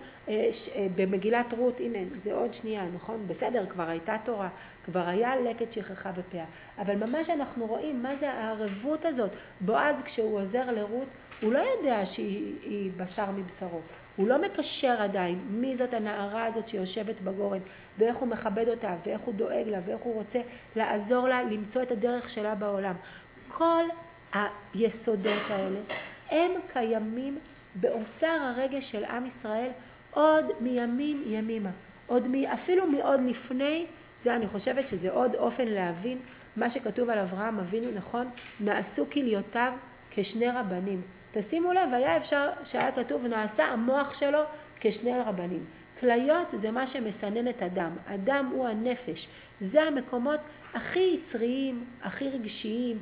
במגילת רות, הנה, זה עוד שנייה, נכון? בסדר, כבר הייתה תורה, כבר היה לקט שכחה ופאה. אבל ממש אנחנו רואים מה זה הערבות הזאת. בועז, כשהוא עוזר לרות, הוא לא יודע שהיא בשר מבשרו. הוא לא מקשר עדיין מי זאת הנערה הזאת שיושבת בגורן, ואיך הוא מכבד אותה, ואיך הוא דואג לה, ואיך הוא רוצה לעזור לה למצוא את הדרך שלה בעולם. כל היסודות האלה הם קיימים באוצר הרגש של עם ישראל עוד מימים ימימה, אפילו מעוד לפני זה. אני חושבת שזה עוד אופן להבין מה שכתוב על אברהם אבינו, נכון? נעשו כליותיו כשני רבנים. תשימו לב, היה אפשר שהיה כתוב נעשה המוח שלו כשני רבנים. כליות זה מה שמסנן את אדם. אדם הוא הנפש. זה המקומות הכי יצריים, הכי רגשיים,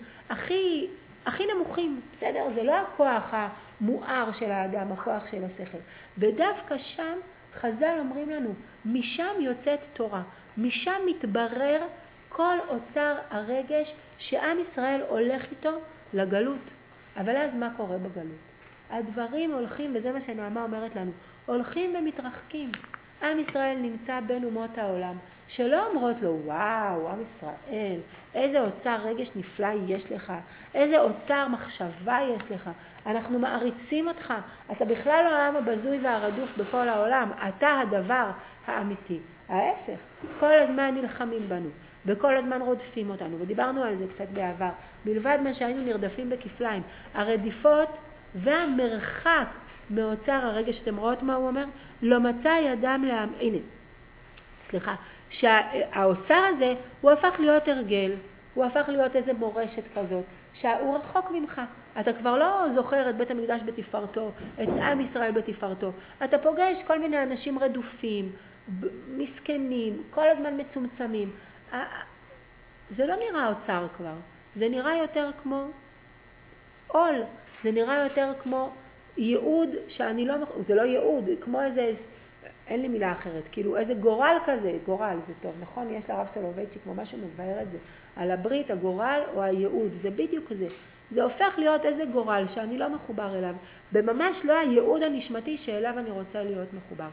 הכי נמוכים. בסדר? זה לא הכוח המואר של האדם, הכוח של השכל. ודווקא שם חז"ל אומרים לנו, משם יוצאת תורה. משם מתברר כל אוצר הרגש שעם ישראל הולך איתו לגלות. אבל אז מה קורה בגלות? הדברים הולכים, וזה מה שנעמה אומרת לנו, הולכים ומתרחקים. עם ישראל נמצא בין אומות העולם, שלא אומרות לו, וואו, עם ישראל, איזה אוצר רגש נפלא יש לך, איזה אוצר מחשבה יש לך, אנחנו מעריצים אותך, אתה בכלל לא העם הבזוי והרדוף בכל העולם, אתה הדבר האמיתי. ההפך, כל הזמן נלחמים בנו, וכל הזמן רודפים אותנו, ודיברנו על זה קצת בעבר, מלבד מה שהיינו נרדפים בכפליים, הרדיפות והמרחק מאוצר הרגש. אתם רואות מה הוא אומר? לא מצא ידם לעם, הנה, סליחה, שהאוצר הזה הוא הפך להיות הרגל, הוא הפך להיות איזה מורשת כזאת, שהוא רחוק ממך. אתה כבר לא זוכר את בית המקדש בתפארתו, את עם ישראל בתפארתו. אתה פוגש כל מיני אנשים רדופים, מסכנים, כל הזמן מצומצמים. זה לא נראה אוצר כבר, זה נראה יותר כמו עול, זה נראה יותר כמו ייעוד שאני לא, זה לא ייעוד, כמו איזה אין לי מילה אחרת, כאילו איזה גורל כזה, גורל זה טוב, נכון? יש לרב סולובייצ'יק ממש הוא מבאר את זה, על הברית, הגורל או הייעוד, זה בדיוק זה. זה הופך להיות איזה גורל שאני לא מחובר אליו, בממש לא הייעוד הנשמתי שאליו אני רוצה להיות מחובר.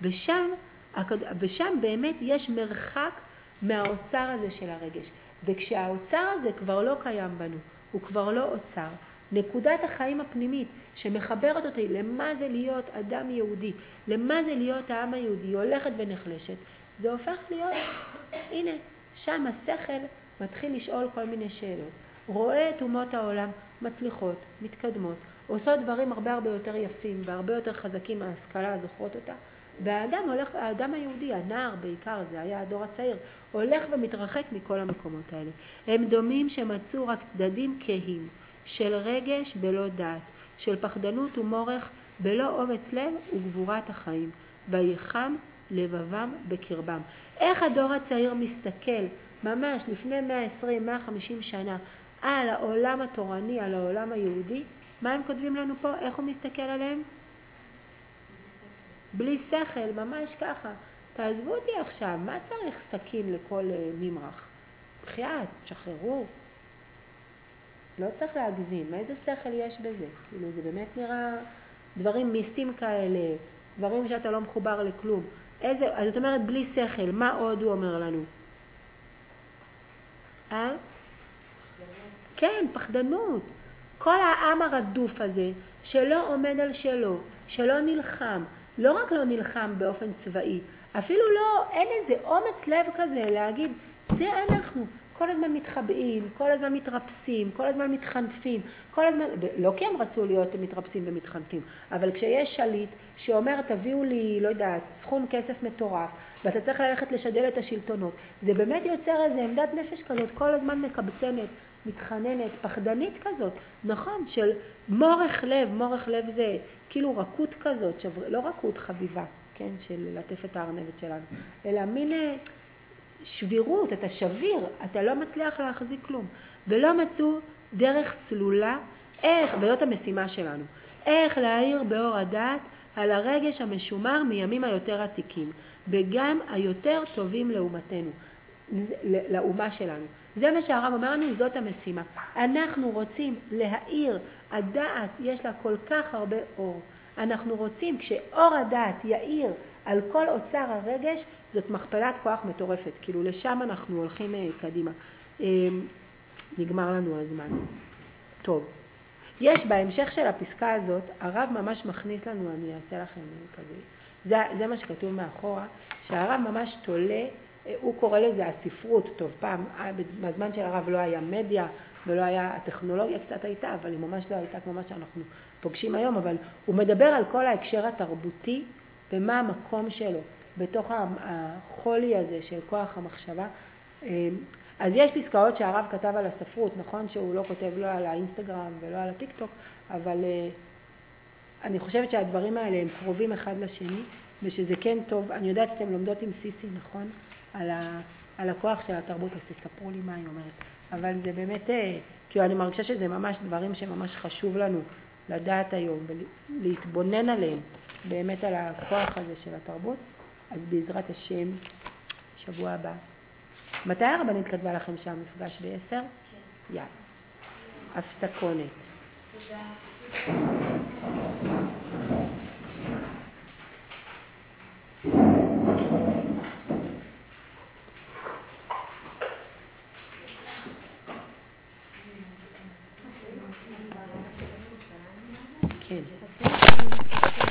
ושם באמת יש מרחק מהאוצר הזה של הרגש. וכשהאוצר הזה כבר לא קיים בנו, הוא כבר לא אוצר. נקודת החיים הפנימית שמחברת אותי למה זה להיות אדם יהודי, למה זה להיות העם היהודי, הולכת ונחלשת, זה הופך להיות, הנה, שם השכל מתחיל לשאול כל מיני שאלות. רואה את אומות העולם מצליחות, מתקדמות, עושות דברים הרבה יותר יפים והרבה יותר חזקים מההשכלה, זוכרות אותה. והאדם היהודי, הנער בעיקר, זה היה הדור הצעיר, הולך ומתרחק מכל המקומות האלה. הם דומים שמצאו רק צדדים כהים, של רגש בלא דעת, של פחדנות ומורך בלא אומץ לב וגבורת החיים, ויחם לבבם בקרבם. איך הדור הצעיר מסתכל ממש לפני 120-150 שנה על העולם התורני, על העולם היהודי, מה הם כותבים לנו פה? איך הוא מסתכל עליהם? בלי שכל, ממש ככה. תעזבו אותי עכשיו, מה צריך סכין לכל ממרח? בחייאת, שחררו. לא צריך להגזים, איזה שכל יש בזה? כאילו זה באמת נראה דברים מיסטיים כאלה, דברים שאתה לא מחובר לכלום. אז זאת אומרת בלי שכל, מה עוד הוא אומר לנו? כן, פחדנות. כל העם הרדוף הזה שלא עומד על שלו, שלא נלחם, לא רק לא נלחם באופן צבאי, אפילו לא, אין איזה אומץ לב כזה להגיד, זה אנחנו. כל הזמן מתחבאים, כל הזמן מתרפסים, כל הזמן מתחנפים, כל הזמן, לא כי הם רצו להיות מתרפסים ומתחנפים, אבל כשיש שליט שאומר תביאו לי, לא יודעת, סכום כסף מטורף, ואתה צריך ללכת לשדל את השלטונות, זה באמת יוצר איזה עמדת נפש כזאת, כל הזמן מקבצנת, מתחננת, פחדנית כזאת, נכון, של מורך לב זה כאילו רכות כזאת, לא רכות חביבה, כן, של לטף את הארנבת שלנו, אלא מין שבירות, אתה שביר, אתה לא מצליח להחזיק כלום. ולא מצאו דרך סלולה, וזאת המשימה שלנו, איך להאיר באור הדעת על הרגש המשומר מימים היותר עתיקים, וגם היותר טובים לאומתנו, לאומה שלנו. זה מה שהרב אומר לנו, זאת המשימה. אנחנו רוצים להאיר, הדעת יש לה כל כך הרבה אור. אנחנו רוצים, כשאור הדעת יאיר על כל אוצר הרגש, זאת מכפלת כוח מטורפת. כאילו לשם אנחנו הולכים קדימה. נגמר לנו הזמן. טוב. יש בהמשך של הפסקה הזאת, הרב ממש מכניס לנו, אני אעשה לכם כזה. זה מה שכתוב מאחורה, שהרב ממש תולה, הוא קורא לזה הספרות. טוב, פעם, בזמן של הרב לא היה מדיה, ולא היה, הטכנולוגיה קצת הייתה, אבל היא ממש לא הייתה כמו מה שאנחנו פוגשים היום, אבל הוא מדבר על כל ההקשר התרבותי, ומה המקום שלו, בתוך החולי הזה של כוח המחשבה. אז יש פסקאות שהרב כתב על הספרות, נכון שהוא לא כותב לא על האינסטגרם ולא על הטיק טוק, אבל אני חושבת שהדברים האלה הם קרובים אחד לשני, ושזה כן טוב. אני יודעת שאתם לומדות עם סיסי, נכון? על הכוח של התרבות, אז תספרו לי מה היא אומרת. אבל זה באמת, כי אני מרגישה שזה ממש דברים שממש חשוב לנו לדעת היום, ולהתבונן עליהם, באמת על הכוח הזה של התרבות. אז בעזרת השם, שבוע הבא. מתי הרבנית כתבה לכם שהמפגש ב10? כן. יאללה. הפסקונת. תודה. כן.